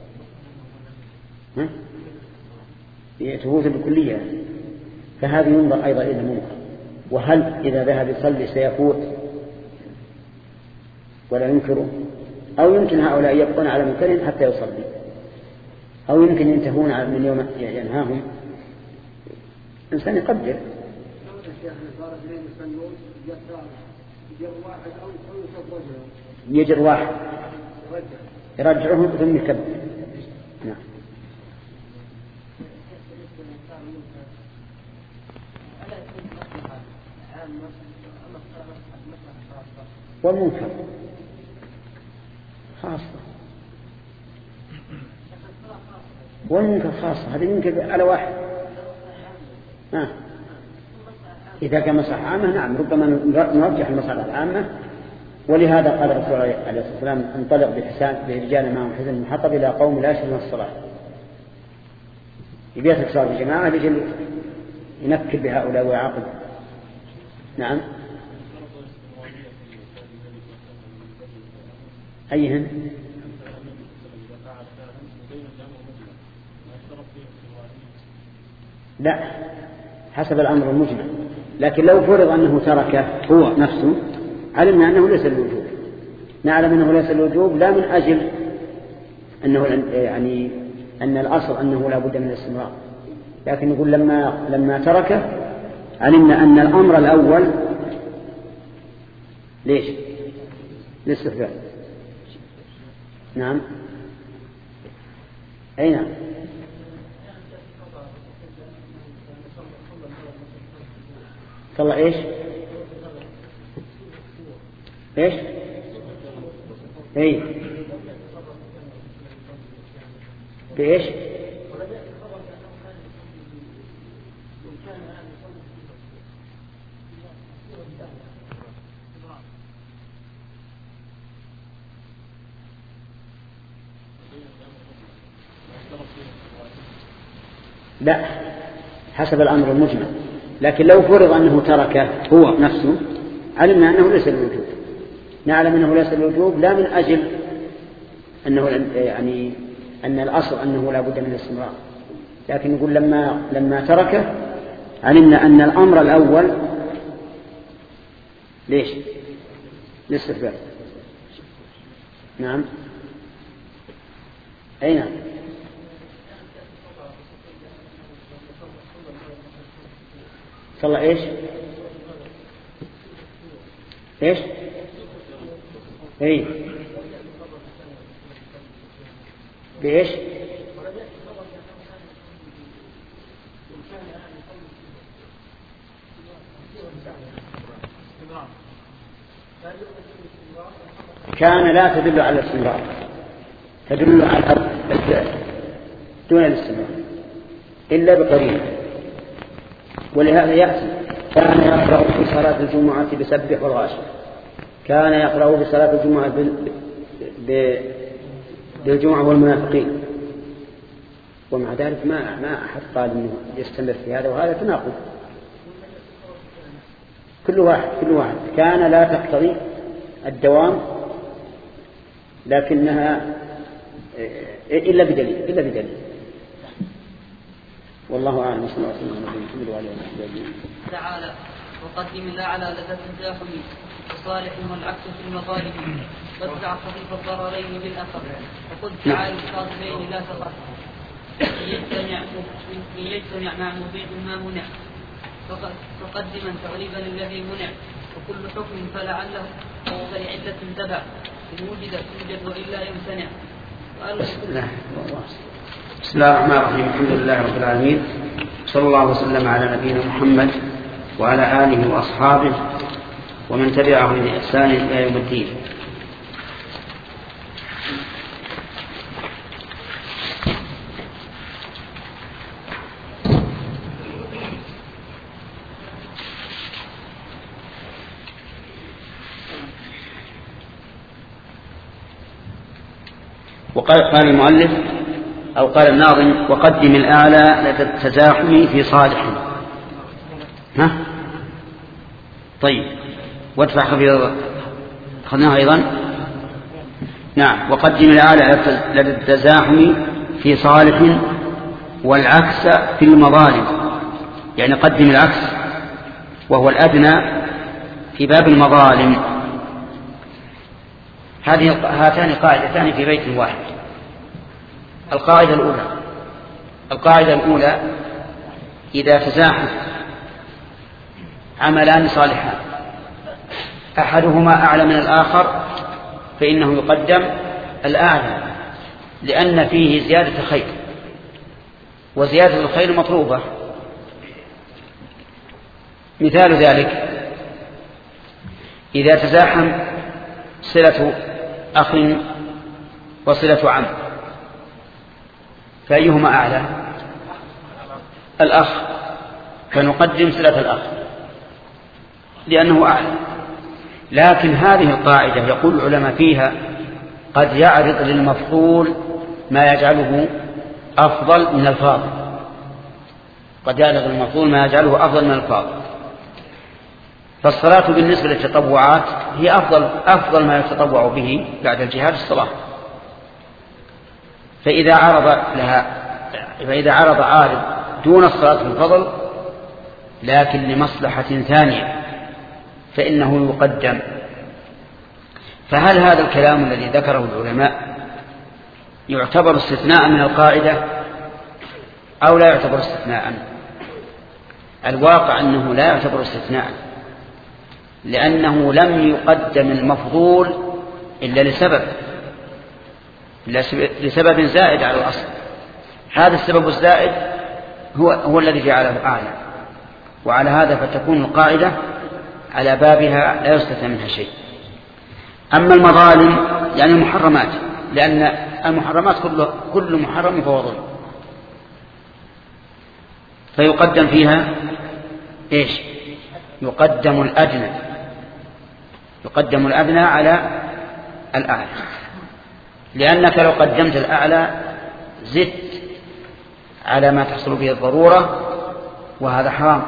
تفوت بالكلية. فهذا ينظر أيضا إلى المنكر، وهل إذا ذهب يصلي سيفوت ولا ينكره، أو يمكن هؤلاء يبقون على منكرهم حتى يصلي، أو يمكن ينتهون من يوم ينهاهم. إنسان يقدر يجر واحد يرجعهم ثم يكبر. نعم. والمنكر خاصة، والمنكر خاصة، هذا يمكن على واحد. إذا كان مصلحة عامة نعم ربما نرجح المصلحة العامة، ولهذا قال الرسول عليه الصلاة والسلام انطلق برجال معهم حزن من حطب إلى قوم لا يشهدون الصلاة. يبيت صار الجماعة لجل ينكب بهؤلاء ويعاقب. نعم. أيهن؟ لا، حسب الأمر المجمل، لكن لو فرض أنه تركه هو نفسه علمنا أنه ليس الوجوب. نعلم أنه ليس الوجوب لا من أجل أنه يعني أن الأصل أنه لا بد من الاستمرار، لكن يقول لما تركه علمنا أن الأمر الأول ليش؟ للاستحباب. نعم أي نعم. صلى إيش؟ إيش؟ إيه بإيش؟ لا، حسب الأمر المجمل. لكن لو فرض أنه تركه هو نفسه علمنا أنه ليس للوجوب. نعلم أنه ليس للوجوب لا من أجل أنه يعني أن الأصل أنه لا بد من الاستمرار، لكن يقول لما تركه علمنا أن الأمر الأول ليش؟ للاستحباب. نعم أي نعم. صلى إيش؟ إيش؟ إيه بإيش؟ كان لا تدل على الاستمرار، تدل على الفعل دون الاستمرار إلا بقرينة. ولهذا يأتي كان يقرأ في صلاة الجمعة بسبح والغاشية، كان يقرأ في صلاة الجمعة بالجمعة والمنافقين، ومع ذلك ما أحد قال إنه يستمر في هذا، وهذا تناقض. كل واحد كان لا تقتضي الدوام، لكنها إلا بدليل. والله أعلم. صلى الله عليه وسلم. تعالى وقدم الأعلى لدى التزاحم وصالح والعكس في المطالب، وادفع خفيف الضررين بالأخف، وقد تعالى القاضيين لا تخف، إن يجتمع مع مبيد ما منع، فقدما تغليبا الذي منع، وكل حكم فلعله فلعلة تبع، إن وجد توجد وإلا يمتنع. بسم الله الرحمن الرحيم. الحمد لله رب العالمين، صلى الله وسلم على نبينا محمد وعلى آله وأصحابه ومن تبعهم بإحسان إلى يوم الدين. وقال المؤلف أو قال الناظم وقدم الأعلى لدى التزاحم في صالح. طيب وادفع خفيف أخذناها أيضا. نعم. وقدم الأعلى لدى التزاحم في صالح والعكس في المظالم، يعني قدم العكس وهو الأدنى في باب المظالم. هاتان قاعدتان في بيت واحد. القاعدة الأولى إذا تزاحم عملان صالحان أحدهما أعلى من الآخر فإنه يقدم الأعلى، لأن فيه زيادة خير، وزيادة الخير مطلوبة. مثال ذلك إذا تزاحم صلة أخ وصلة عم، فأيهما أعلى؟ الأخ، فنقدم صلة الأخ لأنه أعلى. لكن هذه القاعدة يقول العلماء فيها قد يعرض للمفضول ما يجعله أفضل من الفاضل، قد يعرض للمفضول ما يجعله أفضل من الفاضل. فالصلاة بالنسبة للتطوعات هي أفضل ما يتطوع به بعد الجهاد الصلاة. فإذا عرض عارض دون الصلاة بالفضل لكن لمصلحة ثانية فإنه يقدم. فهل هذا الكلام الذي ذكره العلماء يعتبر استثناء من القاعدة أو لا يعتبر استثناء؟ الواقع أنه لا يعتبر استثناء، لأنه لم يقدم المفضول إلا لسبب زائد على الأصل. هذا السبب الزائد هو الذي جعله أعلى، وعلى هذا فتكون القاعدة على بابها لا يستثنى منها شيء. أما المظالم يعني المحرمات، لأن المحرمات كل محرم فهو ظلم، فيقدم فيها إيش؟ يقدم الأدنى على الأعلى، لأنك لو قدمت الأعلى زدت على ما تحصل به الضرورة، وهذا حرام.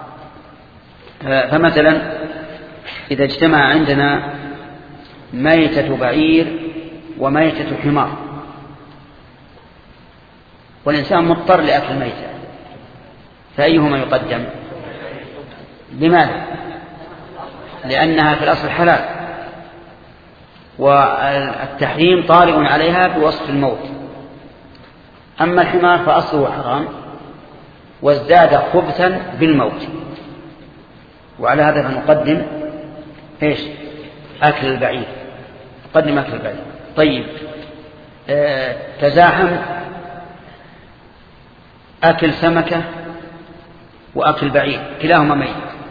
فمثلا إذا اجتمع عندنا ميتة بعير وميتة حمار، والإنسان مضطر لأكل الميتة، فأيهما يقدم؟ لماذا؟ لأنها في الأصل حلال، والتحريم طارئ عليها بوصف الموت. أما الحمار فأصله حرام وازداد خبثا بالموت، وعلى هذا فنقدم إيش؟ أكل البعير، نقدم أكل البعير. طيب تزاحم أكل سمكة وأكل بعير، كلاهما ميت،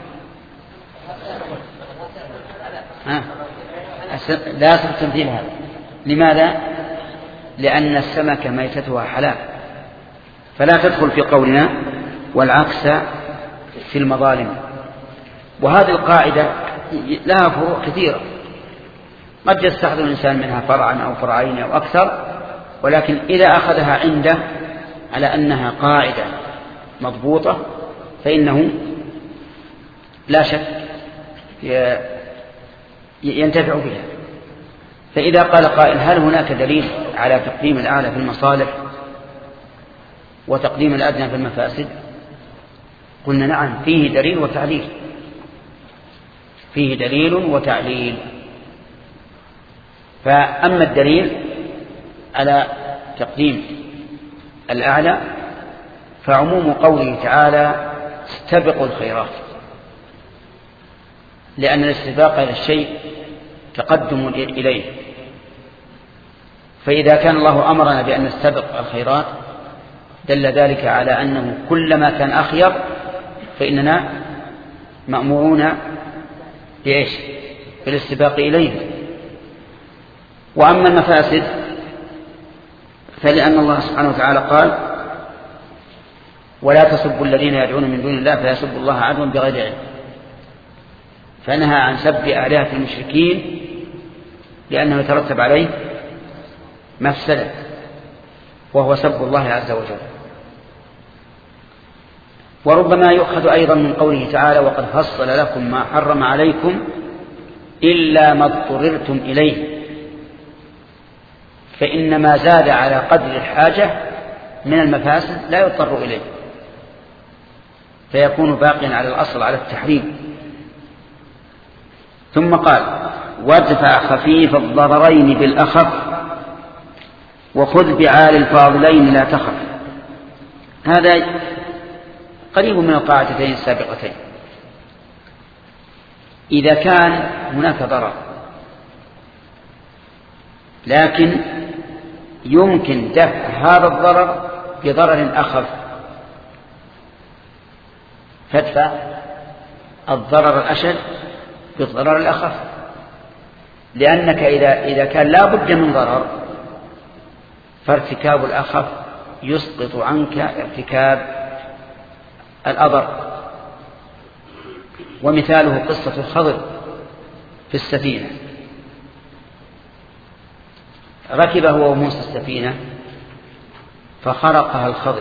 لا يصح تمثيل هذا. لماذا؟ لأن السمكة ميتتها حلال، فلا تدخل في قولنا، والعكس في المظالم. وهذه القاعدة لها فروع كثيرة، قد يستخدم الإنسان منها فرعا أو فرعين أو أكثر، ولكن إذا أخذها عنده على أنها قاعدة مضبوطة فإنه لا شك ينتفع بها. فإذا قال قائل هل هناك دليل على تقديم الأعلى في المصالح وتقديم الأدنى في المفاسد؟ قلنا نعم، فيه دليل وتعليل، فيه دليل وتعليل. فأما الدليل على تقديم الأعلى فعموم قوله تعالى استبقوا الخيرات، لأن الاستباق إلى الشيء تقدم إليه، فإذا كان الله أمرنا بأن نستبق الخيرات دل ذلك على أنه كلما كان أخير فإننا مأمورون بإيش؟ بالاستباق إليه. وأما المفاسد فلأن الله سبحانه وتعالى قال ولا تسبوا الذين يدعون من دون الله فيسبوا الله عدوا بغير علم، فنهى عن سب آلهة المشركين لأنه يترتب عليه مفسدة وهو سب الله عز وجل. وربما يؤخذ أيضا من قوله تعالى وقد فصل لكم ما حرم عليكم إلا ما اضطررتم إليه، فإن ما زاد على قدر الحاجة من المفاسد لا يضطر إليه، فيكون باقيا على الأصل على التحريم. ثم قال وادفع خفيف الضررين بالأخف وخذ بعال الفاضلين لا تخف. هذا قريب من القاعدتين السابقتين. إذا كان هناك ضرر لكن يمكن دفع هذا الضرر بضرر أخف فادفع الضرر الأشد بالضرر الأخف، لأنك إذا كان لا بد من ضرر فارتكاب الأخف يسقط عنك ارتكاب الأضر. ومثاله قصة الخضر في السفينة، ركب هو وموسى السفينة فخرقها الخضر،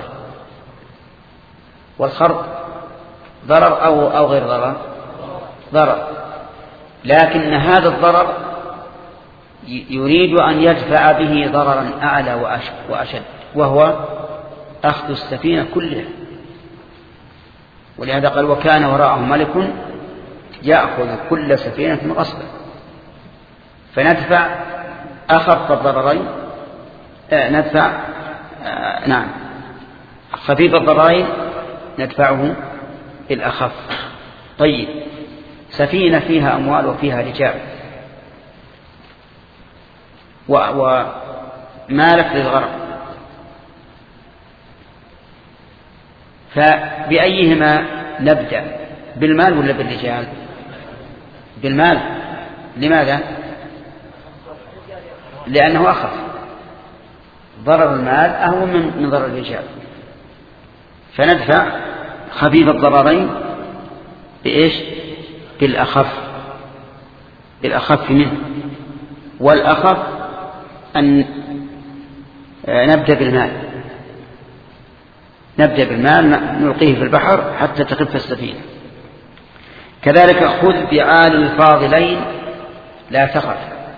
والخرق ضرر أو غير ضرر؟ ضرر، لكن هذا الضرر يريد أن يدفع به ضررا أعلى وأشد، وهو أخذ السفينة كلها. ولهذا قال وكان وراءه ملك يأخذ كل سفينة غصبا، فندفع أخف الضررين، ندفع خفيف الضررين ندفعه بالأخف. طيب، سفينة فيها أموال وفيها رجال ومالك للغرق، فبأيهما نبدأ، بالمال ولا بالرجال؟ بالمال. لماذا؟ لأنه أخف، ضرر المال أهون من ضرر الرجال، فندفع خفيف الضررين بإيش؟ بالأخف منه. والأخف أن نبدأ بالمال نلقيه في البحر حتى تخف السفينة. كذلك خذ بعال الفاضلين لا تخف.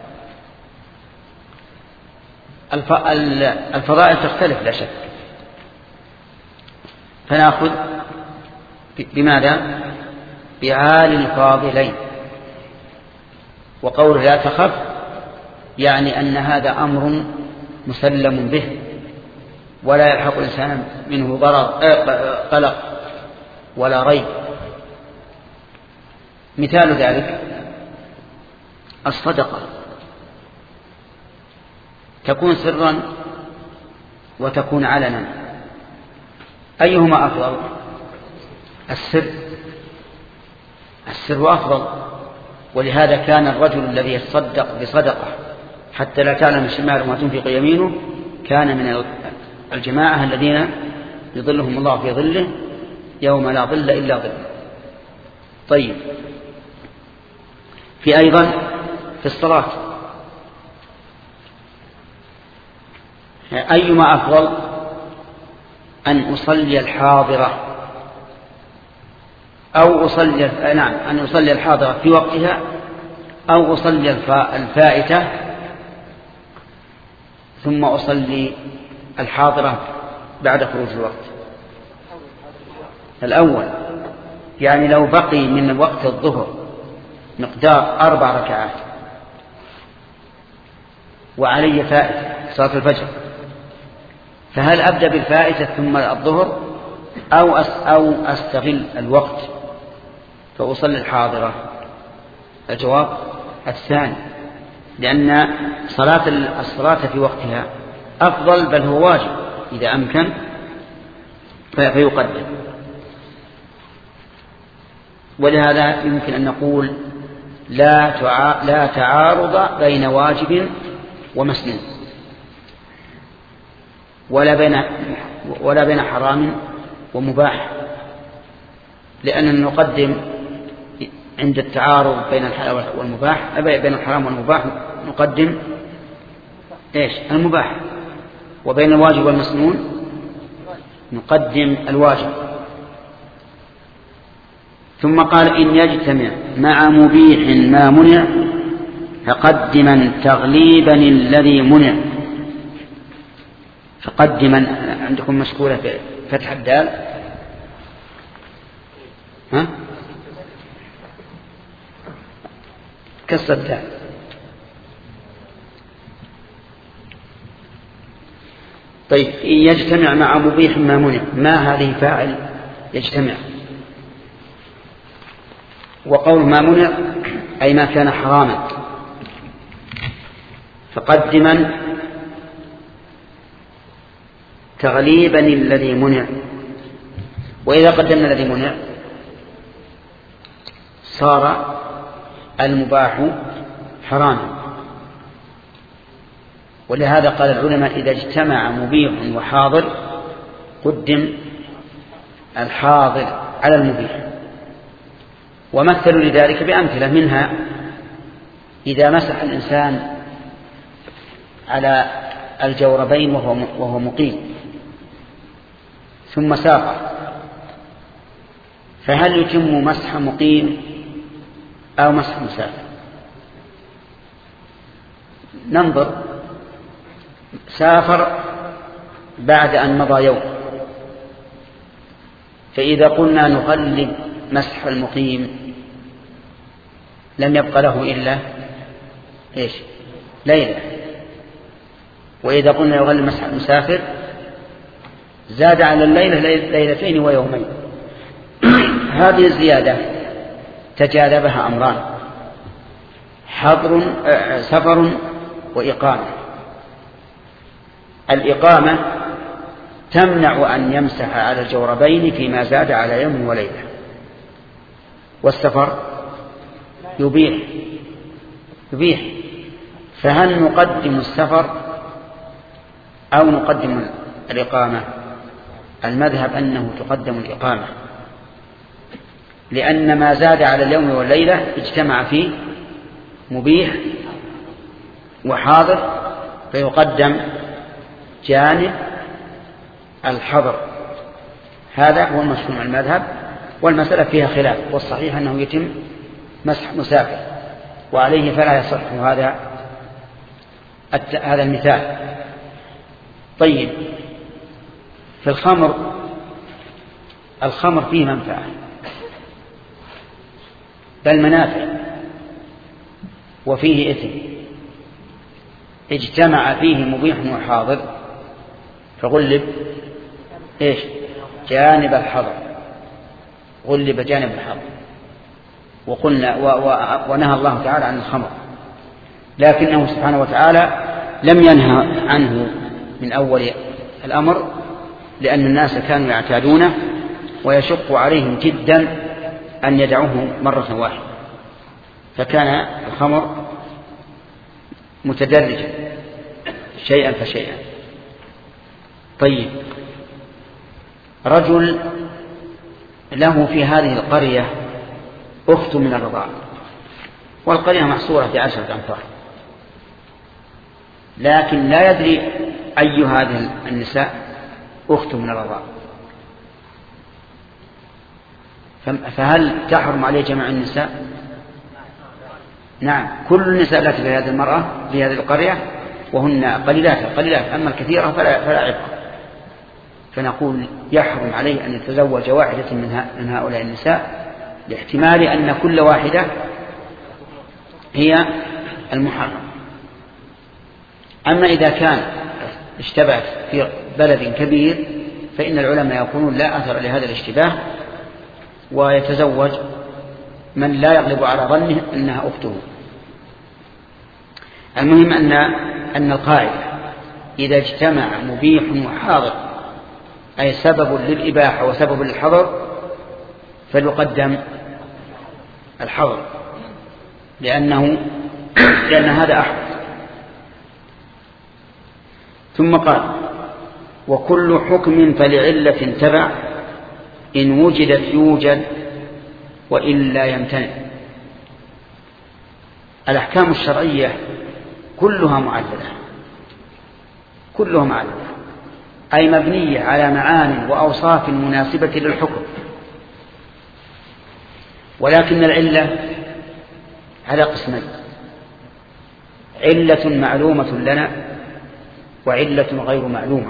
الفضائل تختلف لا شك، فنأخذ بماذا؟ بعال الفاضلين. وقوله لا تخف يعني أن هذا أمر مسلم به ولا يلحق الإنسان منه قلق ولا ريب. مثال ذلك الصدقة، تكون سرا وتكون علنا، أيهما أفضل؟ السر أفضل. ولهذا كان الرجل الذي يتصدق بصدقة حتى لا تعلم شماله ما تنفق يمينه كان من الجماعة الذين يظلهم الله في ظله يوم لا ظل إلا ظله. طيب، في أيضا في الصلاة، أيما أفضل؟ أن أصلي الحاضرة أو أن أصلي الحاضرة في وقتها أو أصلي الفائتة ثم أصلي الحاضرة بعد خروج الوقت الأول. يعني لو بقي من وقت الظهر مقدار 4 ركعات وعلي فائتة صلاة الفجر، فهل أبدأ بالفائتة ثم الظهر أو أستغل الوقت فأصلي الحاضرة؟ الجواب الثاني، لأن الصلاة في وقتها أفضل، بل هو واجب إذا أمكن فيقدم. ولهذا يمكن أن نقول لا تعارض بين واجب ومسنون، ولا بين حرام ومباح، لأننا نقدم عند التعارض بين الحلال والمباح، بين الحرام والمباح نقدم المباح، وبين الواجب والمسنون نقدم الواجب. ثم قال إن يجتمع مع مبيح ما منع فقدما تغليبا الذي منع. فقدما عندكم مشكولة في فتح الدال، كسر الدال. طيب، إن يجتمع مع مبيح ما منع، ما هذه فاعل يجتمع، وقول ما منع أي ما كان حراما. فقدما تغليبا الذي منع، وإذا قدمنا الذي منع صار المباح حراما. ولهذا قال العلماء إذا اجتمع مبيح وحاضر قدم الحاضر على المبيح. ومثلوا لذلك بأمثلة، منها إذا مسح الإنسان على الجوربين وهو مقيم ثم سافر، فهل يتم مسح مقيم أو مسح مسافر؟ ننظر. سافر بعد أن مضى يوم، فإذا قلنا نغلب مسح المقيم لم يبق له إلا ليلة. وإذا قلنا يغلب مسح المسافر زاد على الليلة ليلتين ويومين. هذه الزيادة تجاذبها أمران: سفر وإقامة. الإقامة تمنع أن يمسح على الجوربين فيما زاد على يوم وليلة، والسفر يبيح. فهل نقدم السفر أو نقدم الإقامة؟ المذهب أنه تقدم الإقامة، لأن ما زاد على اليوم والليلة اجتمع فيه مبيح وحاضر، فيقدم جانب الحظر. هذا هو المشهور عن المذهب، والمسألة فيها خلاف، والصحيح أنه يتم مسح مسافر، وعليه فلا يصح هذا المثال. طيب، في الخمر فيه منفعة بل منافع، وفيه إثم، اجتمع فيه مبيح وحاضر، فغلب جانب الحظر، غلب جانب الحظر. وقلنا ونهى الله تعالى عن الخمر، لكنه سبحانه وتعالى لم ينهى عنه من أول الأمر، لأن الناس كانوا يعتادونه ويشق عليهم جدا أن يدعوه مرة واحدة، فكان الخمر متدرجا شيئا فشيئا. طيب، رجل له في هذه القرية أخت من الرضاعة، والقرية محصورة في 10 أمتار، لكن لا يدري أي هذه النساء أخت من الرضاعة، فهل تحرم عليه جمع النساء؟ نعم، كل النساء التي في هذه المرأة في هذه القرية، وهن قليلات، أما الكثيرة فلا عبرة. فنقول يحرم عليه أن يتزوج واحدة من هؤلاء النساء، لاحتمال أن كل واحدة هي المحرم. أما إذا كان اشتبه في بلد كبير، فإن العلماء يقولون لا أثر لهذا الاشتباه، ويتزوج من لا يغلب على ظنه أنها أخته. المهم أن القاعدة إذا اجتمع مبيح وحاضر، أي سبب للإباحة وسبب للحظر، فليقدم الحظر، لأن هذا أحد. ثم قال: وكل حكم فلعلة تبع، إن وجدت يوجد وإلا يمتنع. الأحكام الشرعية كلها معللة، أي مبنية على معان وأوصاف مناسبة للحكم، ولكن العلة على قسمين: علة معلومة لنا وعلة غير معلومة.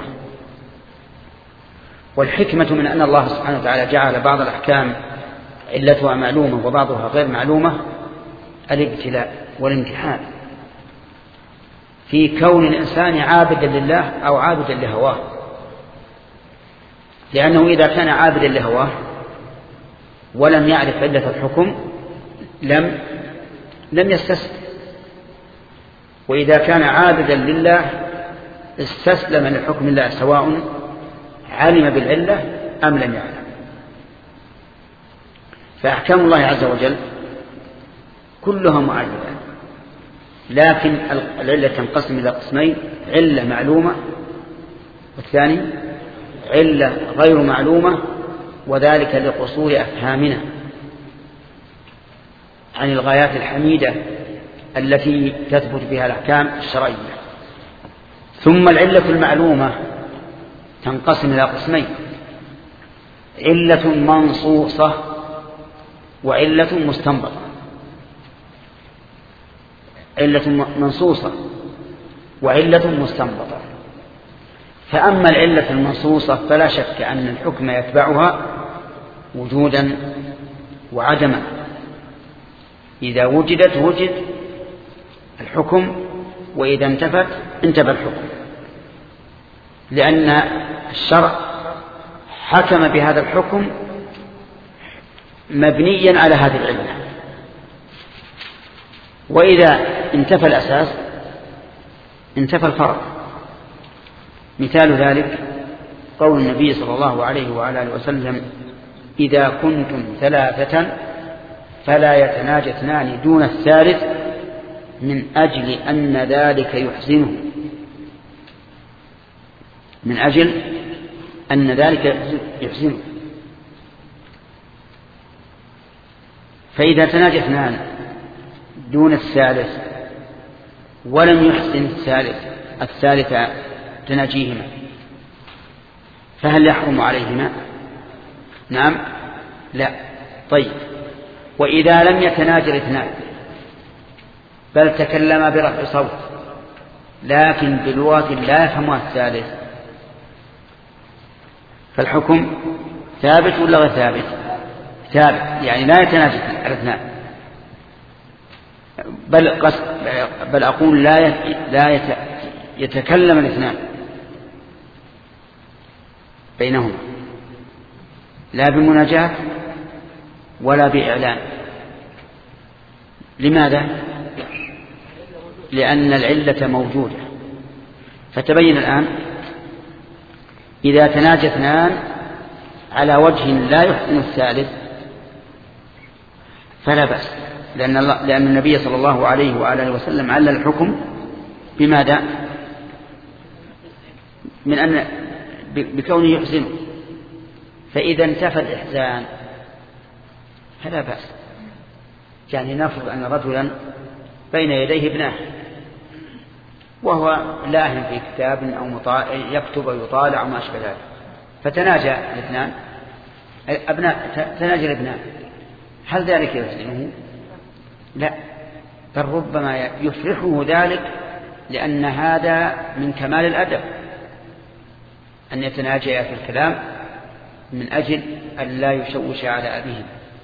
والحكمة من أن الله سبحانه وتعالى جعل بعض الأحكام علتها معلومة وبعضها غير معلومة الابتلاء والامتحان في كون الإنسان عابدا لله أو عابدا لهواه، لأنه إذا كان عابدا لهواه ولم يعرف علة الحكم لم يستسلم، وإذا كان عابدا لله استسلم لحكم الله، سواء علم بالعلة أم لم يعلم. فأحكام الله عز وجل كلها معللة، لكن العلة تنقسم إلى قسمين: علة معلومة، والثاني علة غير معلومة، وذلك لقصور أفهامنا عن الغايات الحميدة التي تثبت بها الأحكام الشرعية. ثم العلة المعلومة تنقسم إلى قسمين: علة منصوصة وعلة مستنبطة. علة منصوصة وعلة مستنبطة. فأما العلة المنصوصة فلا شك أن الحكم يتبعها وجودا وعدما، إذا وجدت وجد الحكم، وإذا انتفت انتفى الحكم، لأن الشرع حكم بهذا الحكم مبنيا على هذه العلة. وإذا انتفى الأساس انتفى الفرع. مثال ذلك قول النبي صلى الله عليه وعلى آله وسلم: إذا كنتم ثلاثة فلا يتناجى اثنان دون الثالث من أجل أن ذلك يحزنه، من أجل أن ذلك يحزنه. فإذا تناجى اثنان دون الثالث ولم يحسن الثالث تناجيهما فهل يحرم عليهما؟ نعم. لا. طيب، وإذا لم يتناجى الاثنان بل تكلم برفع صوت لكن بلغة لا يفهمها الثالث فالحكم ثابت ولا غير ثابت؟ ثابت، يعني لا يتناجى الاثنان، بل أقول لا يتكلم الاثنان بينهما لا بمناجاة ولا بإعلان. لماذا؟ لأن العلة موجودة. فتبين الآن إذا تناجى اثنان على وجه لا يحسن الثالث فلا بأس، لأن النبي صلى الله عليه وآله وسلم علل الحكم بماذا؟ من أن بكونه يحزنه. فإذا انتفى الإحزان فلا بأس. يعني نفرض أن رجلا بين يديه ابناه وهو لاهٍ في كتاب أو يكتب ويطالع وما أشبه ذلك، فتناجى الاثنان تناجى الابنان، هل ذلك يحزنه؟ لا، بل ربما يفرحه ذلك، لأن هذا من كمال الأدب أن يتناجيا في الكلام من أجل أن لا يشوش على أبيهم،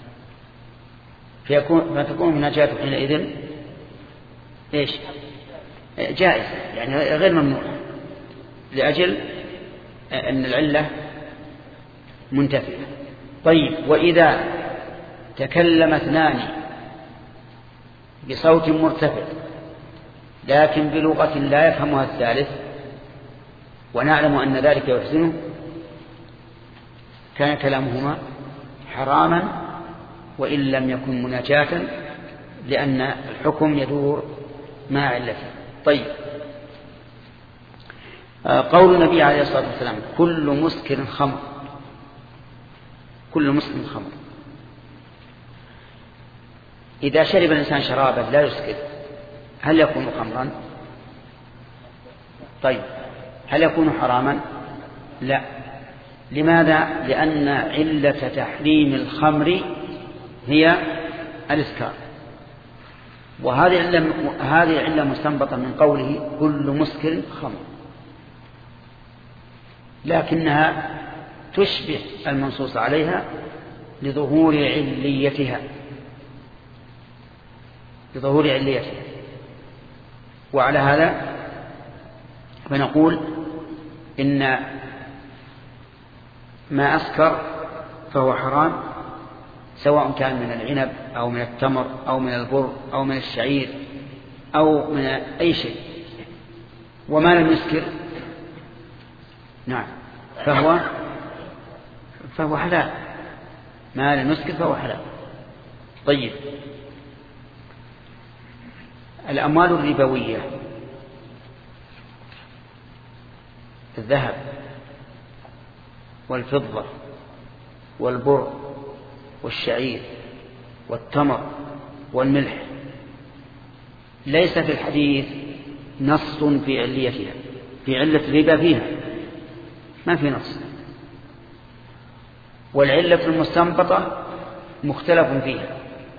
فتكون مناجاته حينئذ إيش؟ جائز، يعني غير ممنوع، لأجل أن العلة منتفية. طيب، وإذا تكلم اثنان بصوت مرتفع لكن بلغة لا يفهمها الثالث ونعلم أن ذلك يحزنه كان كلامهما حراما وإن لم يكن مناجاة، لأن الحكم يدور مع علته. طيب، قول النبي عليه الصلاة والسلام: كل مسكر خمر، كل مسكر خمر. إذا شرب الإنسان شرابا لا يسكر هل يكون خمرا؟ طيب، هل يكون حراما؟ لا. لماذا؟ لأن علة تحريم الخمر هي الإسكار، وهذه علة مستنبطة من قوله كل مسكر خمر، لكنها تشبه المنصوص عليها لظهور عليتها، وعلى هذا فنقول إن ما أسكر فهو حرام، سواء كان من العنب أو من التمر أو من البر أو من الشعير أو من أي شيء. وما لم يسكر نعم فهو حلال، ما لم يسكر فهو حلال. طيب، الأموال الربوية، الذهب والفضة والبر والشعير والتمر والملح، ليس في الحديث نص في عليتها، في علة الربا فيها ما في نص، والعلة المستنبطة مختلف فيها.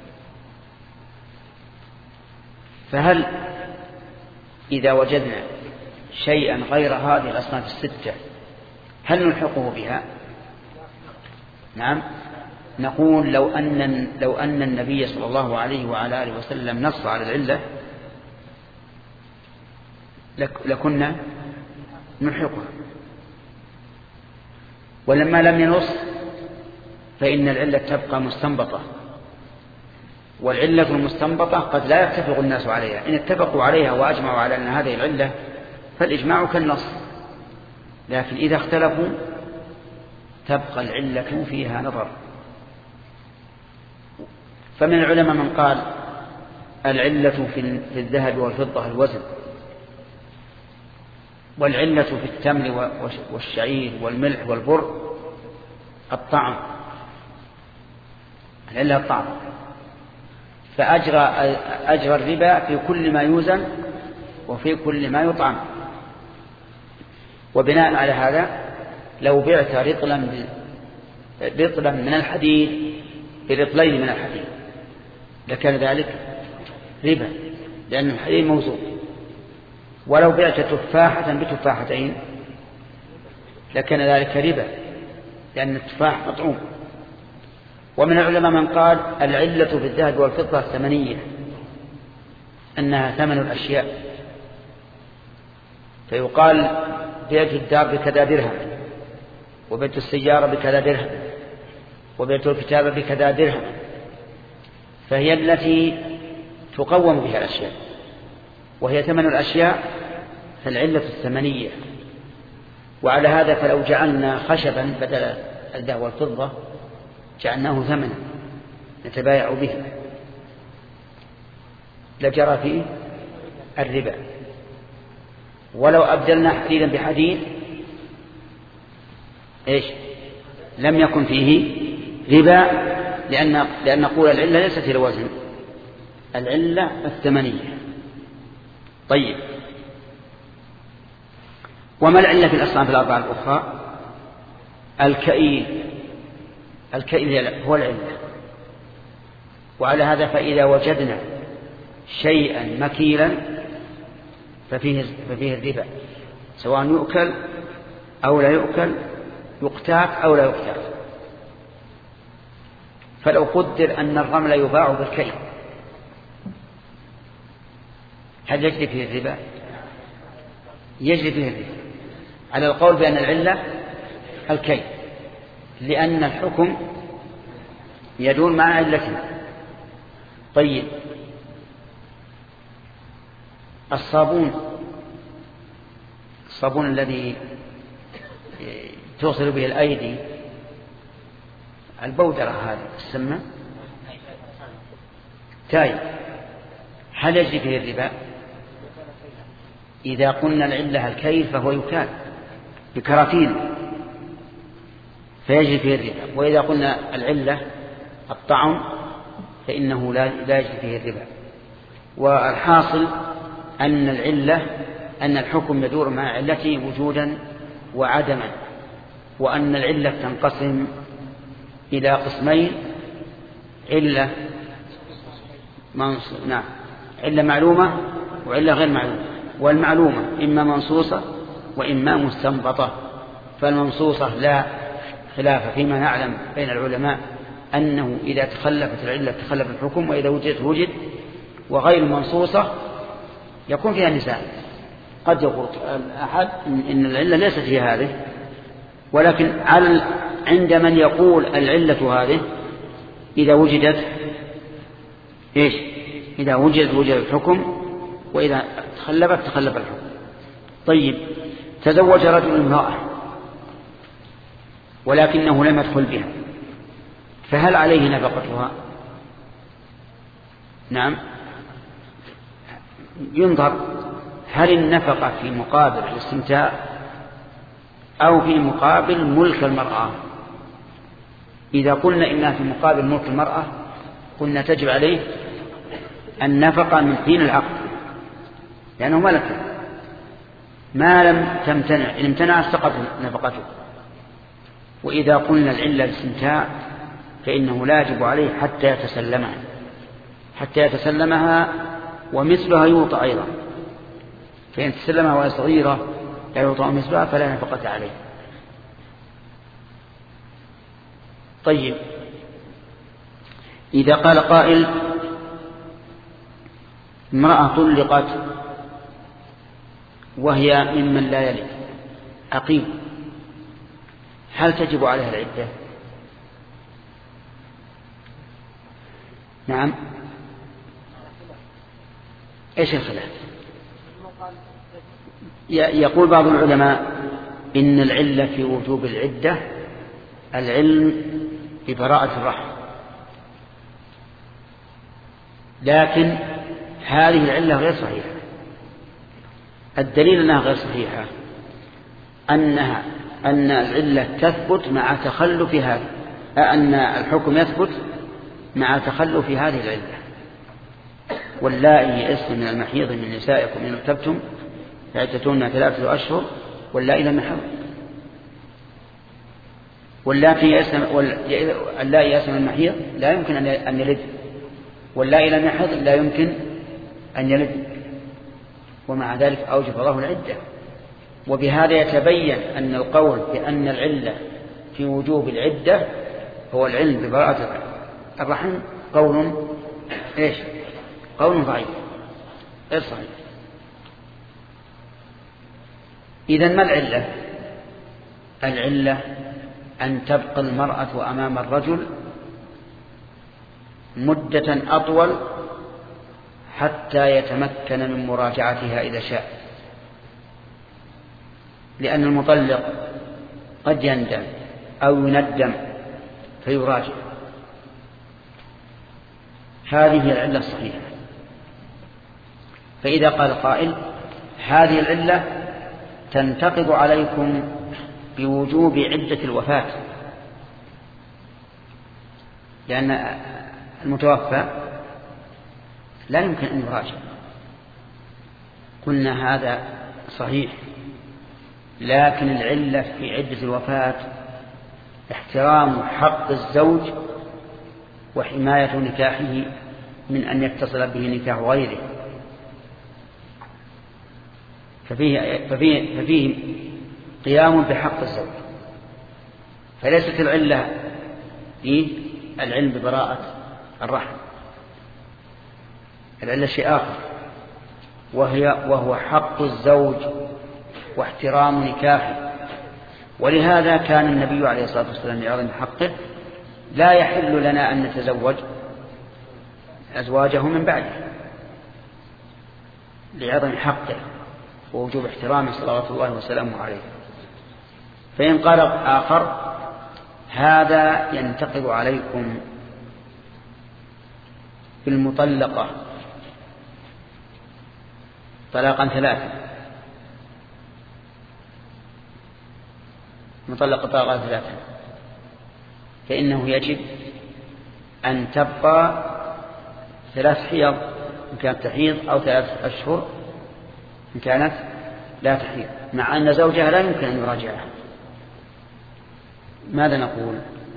فهل إذا وجدنا شيئا غير هذه الأصناف الستة هل نلحقه بها؟ نعم، نقول لو أن النبي صلى الله عليه وعلى آله وسلم نص على العلة لكنا نلحقها. ولما لم ينص فإن العلة تبقى مستنبطة، والعلة المستنبطة قد لا يتفق الناس عليها، إن اتفقوا عليها وأجمعوا على أن هذه العلة فالإجماع كالنص، لكن إذا اختلفوا تبقى العلة فيها نظر. فمن العلماء من قال العلة في الذهب والفضة الوزن، والعلة في التمر والشعير والملح والبر الطعم، العلة الطعم، فأجرى الربا في كل ما يوزن وفي كل ما يطعم. وبناء على هذا لو بعت رطلا من الحديد برطلين من الحديد لكان ذلك ربا، لأن الحديد موزون. ولو بعت تفاحة بتفاحتين لكان ذلك ربا، لأن التفاح مطعوم. ومن العلماء من قال العلة في الذهب والفضة الثمنية، أنها ثمن الأشياء، فيقال بعت الدار بكذا درهم، وبعت السيارة بكذا درهم، وبعت الكتابة بكذا درهم، فهي التي تقوم بها الأشياء، وهي ثمن الأشياء، فالعلة الثمنية. وعلى هذا فلو جعلنا خشبا بدل الذهب والفضة جعلناه ثمنا نتبايع به لجرى فيه الربا. ولو أبدلنا حديدا بحديد إيش لم يكن فيه ربا، لأن نقول العلة ليست في الوزن، العلة الثمنية. طيب، وما العلة في الأصناف الأربعة الأخرى؟ الكيل هو العلة. وعلى هذا فإذا وجدنا شيئا مكيلا ففيه الربا، سواء يؤكل أو لا يؤكل، يقتات أو لا يقتات. فلو قدر أن الرمل يباع بالكيل هل يجري فيه الربا؟ يجري فيه الربا على القول بأن العلة الكيل، لأن الحكم يدور مع علته. طيب، الصابون الذي توصل به الأيدي، البودرة هذه تسمى تاي، هل يجري فيه الربا؟ إذا قلنا العلة الكيل فهو يكال بكراتين فيجري فيه الربا، وإذا قلنا العلة الطعم فإنه لا يجري فيه الربا. والحاصل أن العلة أن الحكم يدور مع علته وجودا وعدما، وأن العلة تنقسم إلى قسمين: علة علة معلومة وعلة غير معلومة. والمعلومة إما منصوصة وإما مستنبطة. فالمنصوصة لا خلاف فيما نعلم بين العلماء أنه إذا تخلفت العلة تخلف الحكم، وإذا وجدت وجد. وغير المنصوصة يكون فيها نزاع، قد يقول أحد إن العلة ليست في هذه، ولكن عند من يقول العلة هذه إذا وجدت إيش؟ إذا وجد الحكم، وإذا تخلفت تخلف الحكم. طيب، تزوج رجل امرأة ولكنه لم يدخل بها، فهل عليه نفقتها؟ نعم، ينظر هل النفقة في مقابل الاستمتاع أو في مقابل ملك المرأة. إذا قلنا إنها في مقابل ملك المرأة قلنا تجب عليه النفقة من حين العقد، لأنه ملك ما لم تمتنع، إن امتنع سقط نفقته. وإذا قلنا العلة الاستمتاع فإنه لا يجب عليه حتى يتسلمها ومثلها يوطى أيضا، فإن تسلمها وهي صغيرة لا يوطى مثلها فلا نفقة عليه. طيب، إذا قال قائل امرأة طلقت وهي ممن لا يلد عقيم، هل تجب عليها العدة؟ نعم. ايش الخلاف؟ يقول بعض العلماء إن العلة في وجوب العدة العلم ببراءة الرحم، لكن هذه العلة غير صحيحة. الدليل أنها غير صحيحة أن العلة تثبت مع تخلف هذه، أن الحكم يثبت مع تخلف هذه العلة. واللائي يئسن من المحيض من نسائكم إن ارتبتم فعدتهن 3 أشهر واللائي لم يحضن، واللائي يئسن من المحيض لا يمكن أن يلد، واللائي لم يحضن لا يمكن أن يلد، ومع ذلك أوجب الله العدة. وبهذا يتبين أن القول بأن العلة في وجوب العدة هو العلم ببراءة الرحم قول إيش؟ قول ضعيف غير صحيح. إذن ما العلة؟ العلة أن تبقى المرأة أمام الرجل مدة أطول حتى يتمكن من مراجعتها إذا شاء، لأن المطلق قد يندم أو يندم فيراجع. هذه العلة الصحيحة. فإذا قال قائل هذه العلة تنتقض عليكم بوجوب عدة الوفاة، لأن المتوفى لا يمكن أن يراجع، قلنا هذا صحيح، لكن العلة في عدة الوفاة احترام حق الزوج وحماية نكاحه من أن يتصل به نكاح غيره، ففيه قيام بحق الزوج. فليست العلة في العلم ببراءة الرحم، العلة شيء آخر، وهو حق الزوج واحترام نكاحه. ولهذا كان النبي عليه الصلاة والسلام لعظم حقه لا يحل لنا أن نتزوج أزواجه من بعده لعظم حقه ووجوب احترامه صلوات الله وسلامه عليه. فإن قال آخر هذا ينتقض عليكم بالمطلقة طلاقا 3، مطلقة طلاقا 3، فإنه يجب أن تبقى 3 حيض إن كانت تحيض أو 3 أشهر إن كانت لا تحيض، مع أن زوجها لا يمكن أن يراجعها. ماذا نقول؟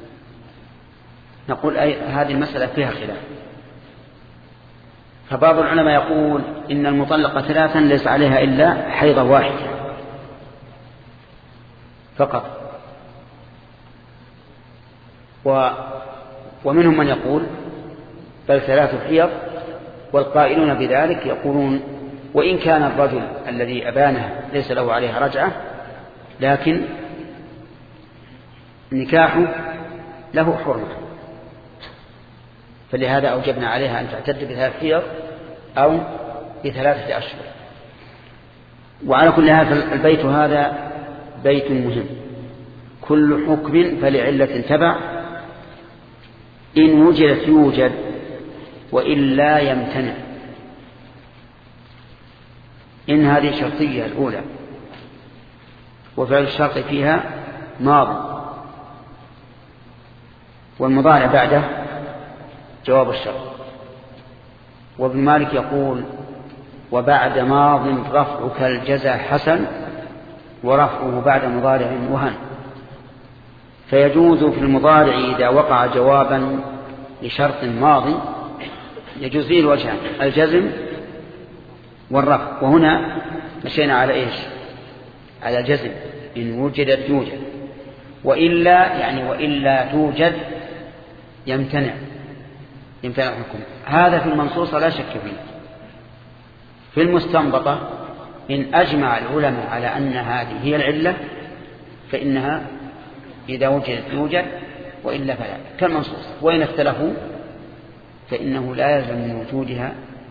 نقول هذه المسألة فيها خلاف. فبعض العلماء يقول إن المطلقة 3 ليس عليها إلا حيضة واحدة فقط، ومنهم من يقول بل 3 حيض، والقائلون بذلك يقولون وإن كان الرجل الذي أبانه ليس له عليها رجعة لكن نكاحه له حرمة، فلهذا أوجبنا عليها أن تعتد ب3 حيض أو ب3 أشهر. وعلى كل هذا البيت هذا بيت مهم، كل حكم فلعلة تبع، إن وجدت يوجد وإلا يمتنع. إن هذه شرطية الأولى، وفعل الشرط فيها ماضي، والمضارع بعده جواب الشرط. وابن مالك يقول وبعد ماض رفعك الجزاء حسن ورفعه بعد مضارع وهن. فيجوز في المضارع إذا وقع جوابا لشرط ماضي يجوز فيه الوجهان الجزم والرفع، وهنا مشينا على إيش؟ على الجزم إن وجدت يوجد، وإلا يعني وإلا توجد يمتنع الحكم. هذا في المنصوصة لا شك فيه. في المستنبطة إن أجمع العلماء على أن هذه هي العلة فإنها إذا وجدت يوجد وإلا فلا كالمنصوص. وإن اختلفوا فإنه لا يلزم من وجودها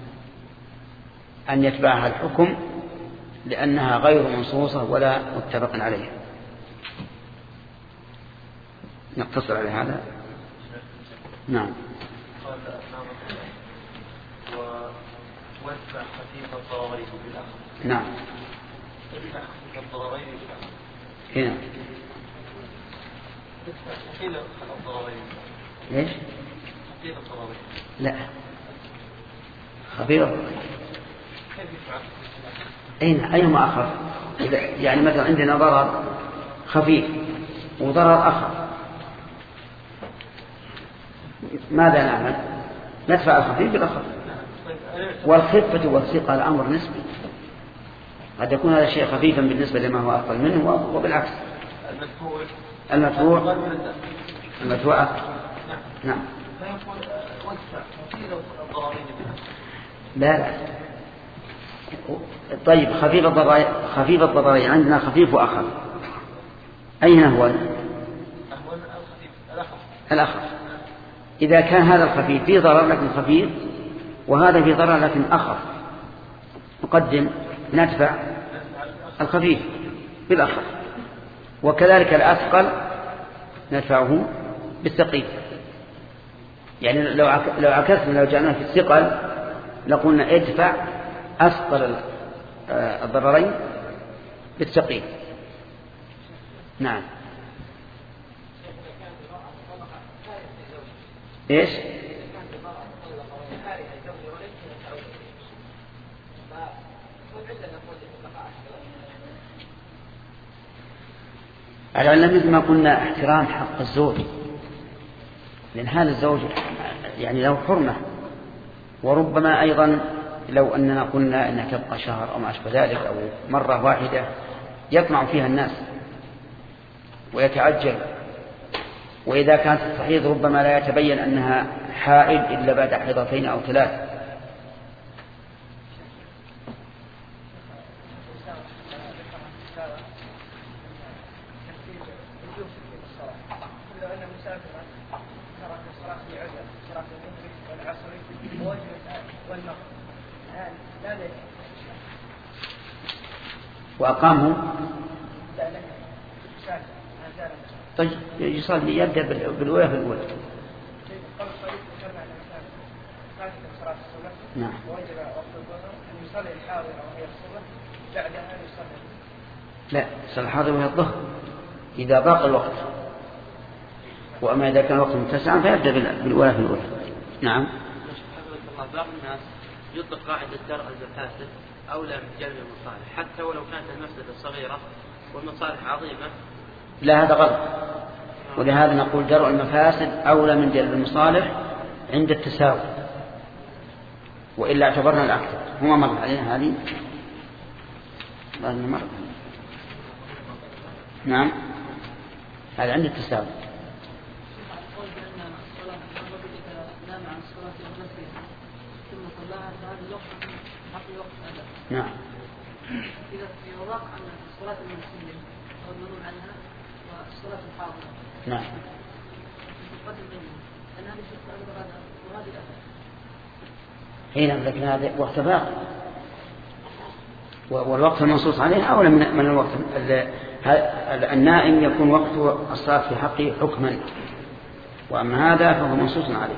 أن يتبعها الحكم لأنها غير منصوصة ولا متفق عليها. نقتصر على هذا. نعم. وادفع خفيف الضررين بالأخذ. نعم. ادفع خفيف الضررين بالأخذ. هنا. ادفع ثقيل الضررين. ليش؟ ثقيل الضررين. لا. خفيف. كيف يفعل؟ أيهما أخف؟ يعني مثلا عندنا ضرر خفيف وضرر أخف، ماذا نعمل؟ ندفع الخفيف بالأخف. والخفة والثقة الأمر نسبي، قد يكون هذا الشيء خفيفا بالنسبة لما هو أقل منه وبالعكس. المدفوع أكثر. نعم. لا. طيب خفيف الضررين عندنا خفيف وأخف، أين هو؟ الأخف. إذا كان هذا الخفيف فيه ضرر لكن خفيف وهذا فيه ضرر لكن أخف، نقدم ندفع الخفيف بالأخف. وكذلك الأثقل ندفعه بالثقيل. يعني لو عكسنا لو جعلنا في الثقل لقلنا ادفع أثقل الضررين بالثقيل. نعم. إيش؟ على العلم مثل ما قلنا احترام حق الزوج، لأن هذا الزوج يعني له حرمة. وربما أيضا لو أننا قلنا أنها تبقى شهر أو ما أشبه ذلك أو مرة واحدة يطمع فيها الناس ويتعجل. وإذا كانت التحيض ربما لا يتبين أنها حائض إلا بعد حيضتين أو 3. وأقامه طيب يصلي يبدأ بالأولى في الأولى. نعم. لا يصلي الحاضر وهي الظهر إذا باق الوقت، وأما إذا كان الوقت متسعا فيبدأ بالأولى في الأولى. نعم. بعض الناس يطلق قاعدة درء المفاسد أولى من جلب المصالح حتى ولو كانت المفسدة صغيرة والمصالح عظيمة. لا هذا غلط، ولهذا نقول درء المفاسد أولى من جلب المصالح عند التساوي، وإلا اعتبرنا الأكثر. هما مر علينا هذه مر. نعم هذا عند التساوي. نعم. إذا في واقع أن الصلاة المنسية أو المنون عنها والصلاة الحاضرة. نعم. أن هذه الصلاة وهذه الأثر. حين لكن هذا وقت باقي، والوقت المنصوص عليه أولى من الوقت النائم يكون وقت الصلاة في حقه حكما، وأما هذا فهو منصوص عليه.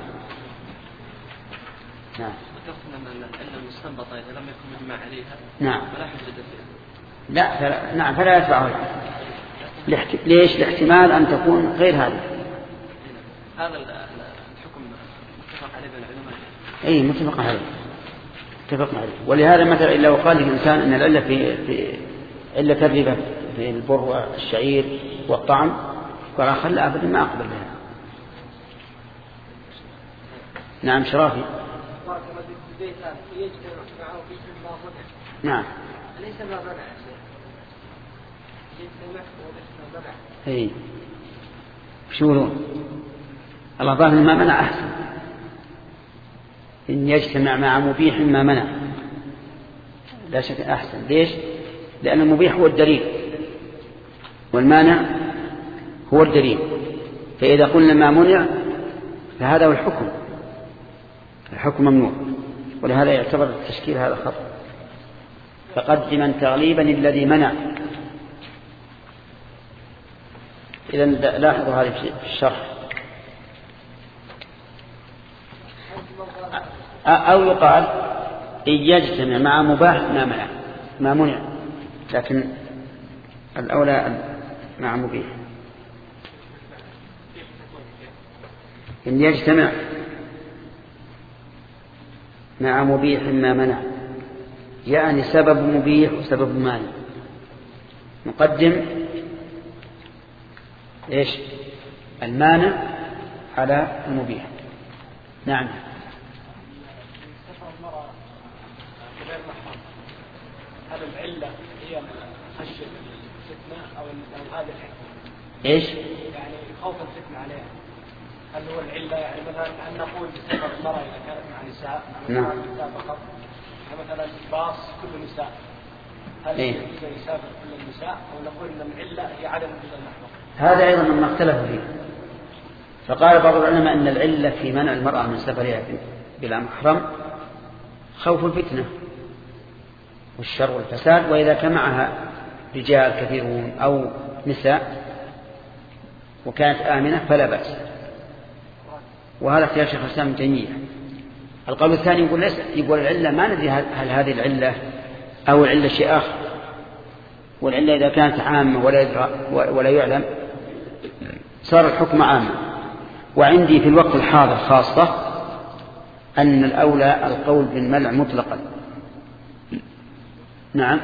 نعم. أن المستنبطة إذا لم يكن مجمع عليها نعم فلا حجة فيها. لا نعم فلا يتبعه. ليش؟ لاحتمال أن تكون غير هذه. هذا الحكم متفق عليه بين العلماء. أي متفق عليه. ولهذا مثلا لو قال الإنسان أن العلة في علة الربا في البر والشعير والطعم قال خلى أبدا ما أقبل بها. نعم شرافي. نعم. ليس ما منع اي شو الله ظاهر ما منع احسن ان يجتمع مع مبيح ما منع، لا شك احسن. ليش؟ لان المبيح هو الدليل والمانع هو الدليل. فإذا قلنا ما منع فهذا هو الحكم ممنوع، ولهذا يعتبر التشكيل هذا خطأ. فقدما تغليبا الذي منع. إذا لاحظوا هذه في الشرح. أو يقال إن يجتمع مع مباح ما منع، لكن الأولى مع مبيح. إن يجتمع مع مبيح ما منع، يعني سبب مبيح وسبب مانع. نقدم إيش؟ المانع على المبيح. نعم. هل العلة هي خشية الفتنة أو هذا الحكمة؟ إيش؟ يعني خوف الفتنة عليها. هل هو العلة يعني مثلا أن نقول بسبب المرأة إذا كانت مع نساء نساء فقط، مثلا باص كل نساء، هل يسافر كل النساء أو نقول أن العلة هي عدم وجود المحرم؟ هذا أيضا مما اختلف فيه. فقال بعض العلماء أن العلة في منع المرأة من سفرها بلا محرم خوف الفتنة والشر والفساد، وإذا كان معها رجال كثيرون أو نساء وكانت آمنة فلا بأس. وهذا اختيار شيخ الإسلام ابن تيمية. القول الثاني يقول العلة ما ندري هل هذه العلة أو العلة شيء آخر، والعلة إذا كانت عامة ولا يعلم صار الحكم عاما. وعندي في الوقت الحاضر خاصة أن الأولى القول بالمنع مطلقا. نعم.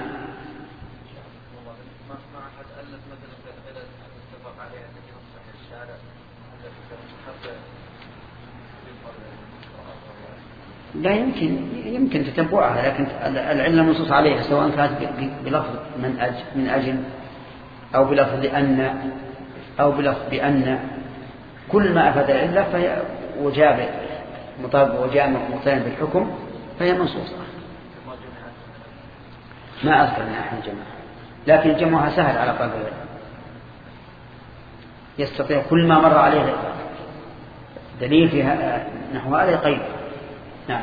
لا يمكن تتبعها، لكن العلة منصوص عليها سواء كانت بلفظ من أجل أو بلفظ لأن أو بلفظ بأن، كل ما أفاد العلة فهي وجاب مطابق وجاء مقترن بالحكم فهي منصوصة. ما أذكر من أحد الجماعة، لكن جمعها سهل على طالب العلم، يستطيع كل ما مر عليه دليل فيها نحو هذا يقيد. نعم.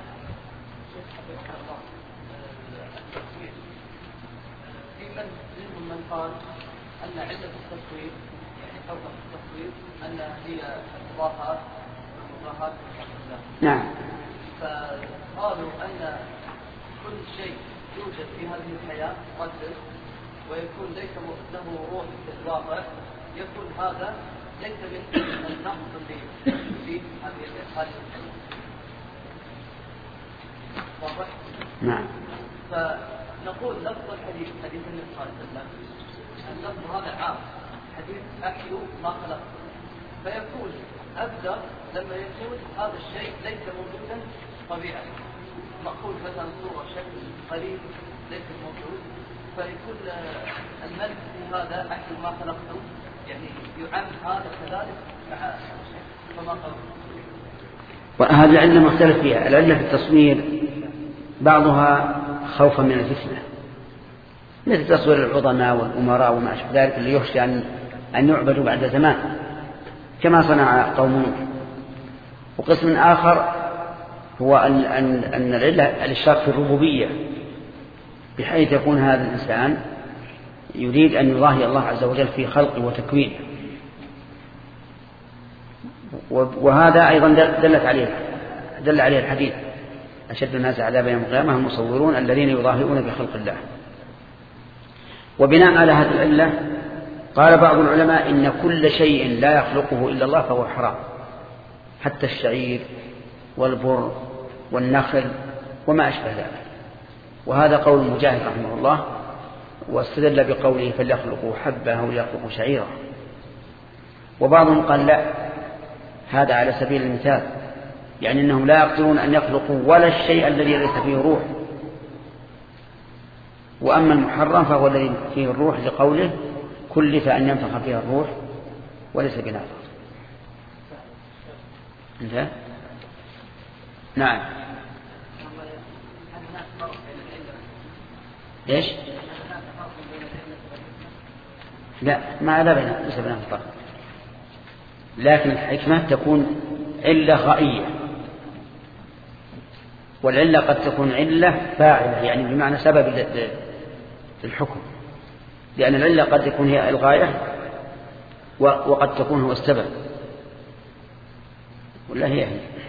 منهم من قال أن علة التصوير يعني حكم التصوير أن هي المضاهات نعم. فقالوا أن كل شيء يوجد في هذه الحياة مادة ويكون ليس له روح في الواقع، يكون هذا ليس من النقص في هذه الحياة. واضح؟ نعم. فنقول لفظ الحديث حديث النبي صلى الله عليه وسلم اللفظ هذا عام، حديث أحيوا ما خلقته، فيكون أبدأ لما يكون هذا الشيء ليس موجودا طبيعي، مأخوذ مثلا صورة شكل قريب ليس موجود، فيكون الملك في هذا أحيوا ما خلقته، يعني يعم هذا كذلك مع فما خلقته. وهذه العلة مختلف فيها. العلة في التصوير بعضها خوفا من الفتنة، مثل تصوير العظماء والأمراء وما أشبه ذلك اللي يخشى أن يعبدوا بعد زمان كما صنع قوم نوح. وقسم آخر هو أن العلة الإشراك في الربوبية، بحيث يكون هذا الإنسان يريد أن يضاهي الله عز وجل في خلقه وتكوينه، وهذا أيضا دل عليه الحديث: أشد الناس عذابا يوم القيامة المصورون الذين يضاهئون بخلق الله. وبناء على هذه العلة قال بعض العلماء إن كل شيء لا يخلقه إلا الله فهو حرام، حتى الشعير والبر والنخل وما أشبه ذلك. وهذا قول مجاهد رحمه الله، واستدل بقوله فليخلقوا حبة أو ليخلقوا شعيرا. وبعضهم قال لا، هذا على سبيل المثال، يعني أنهم لا يقدرون أن يخلقوا ولا الشيء الذي ليس فيه روح. وأما المحرم فهو الذي فيه الروح، لقوله كلف أن ينفخ فيها الروح وليس بنافخ. انتهى؟ نعم. ليش؟ لا، ما لا بينهم، ليس بينهم فرق. لكن الحكمة تكون علة غائية، والعلة قد تكون علة فاعلة يعني بمعنى سبب للحكم، لأن العلة قد تكون هي الغاية وقد تكون هو السبب، ولا هي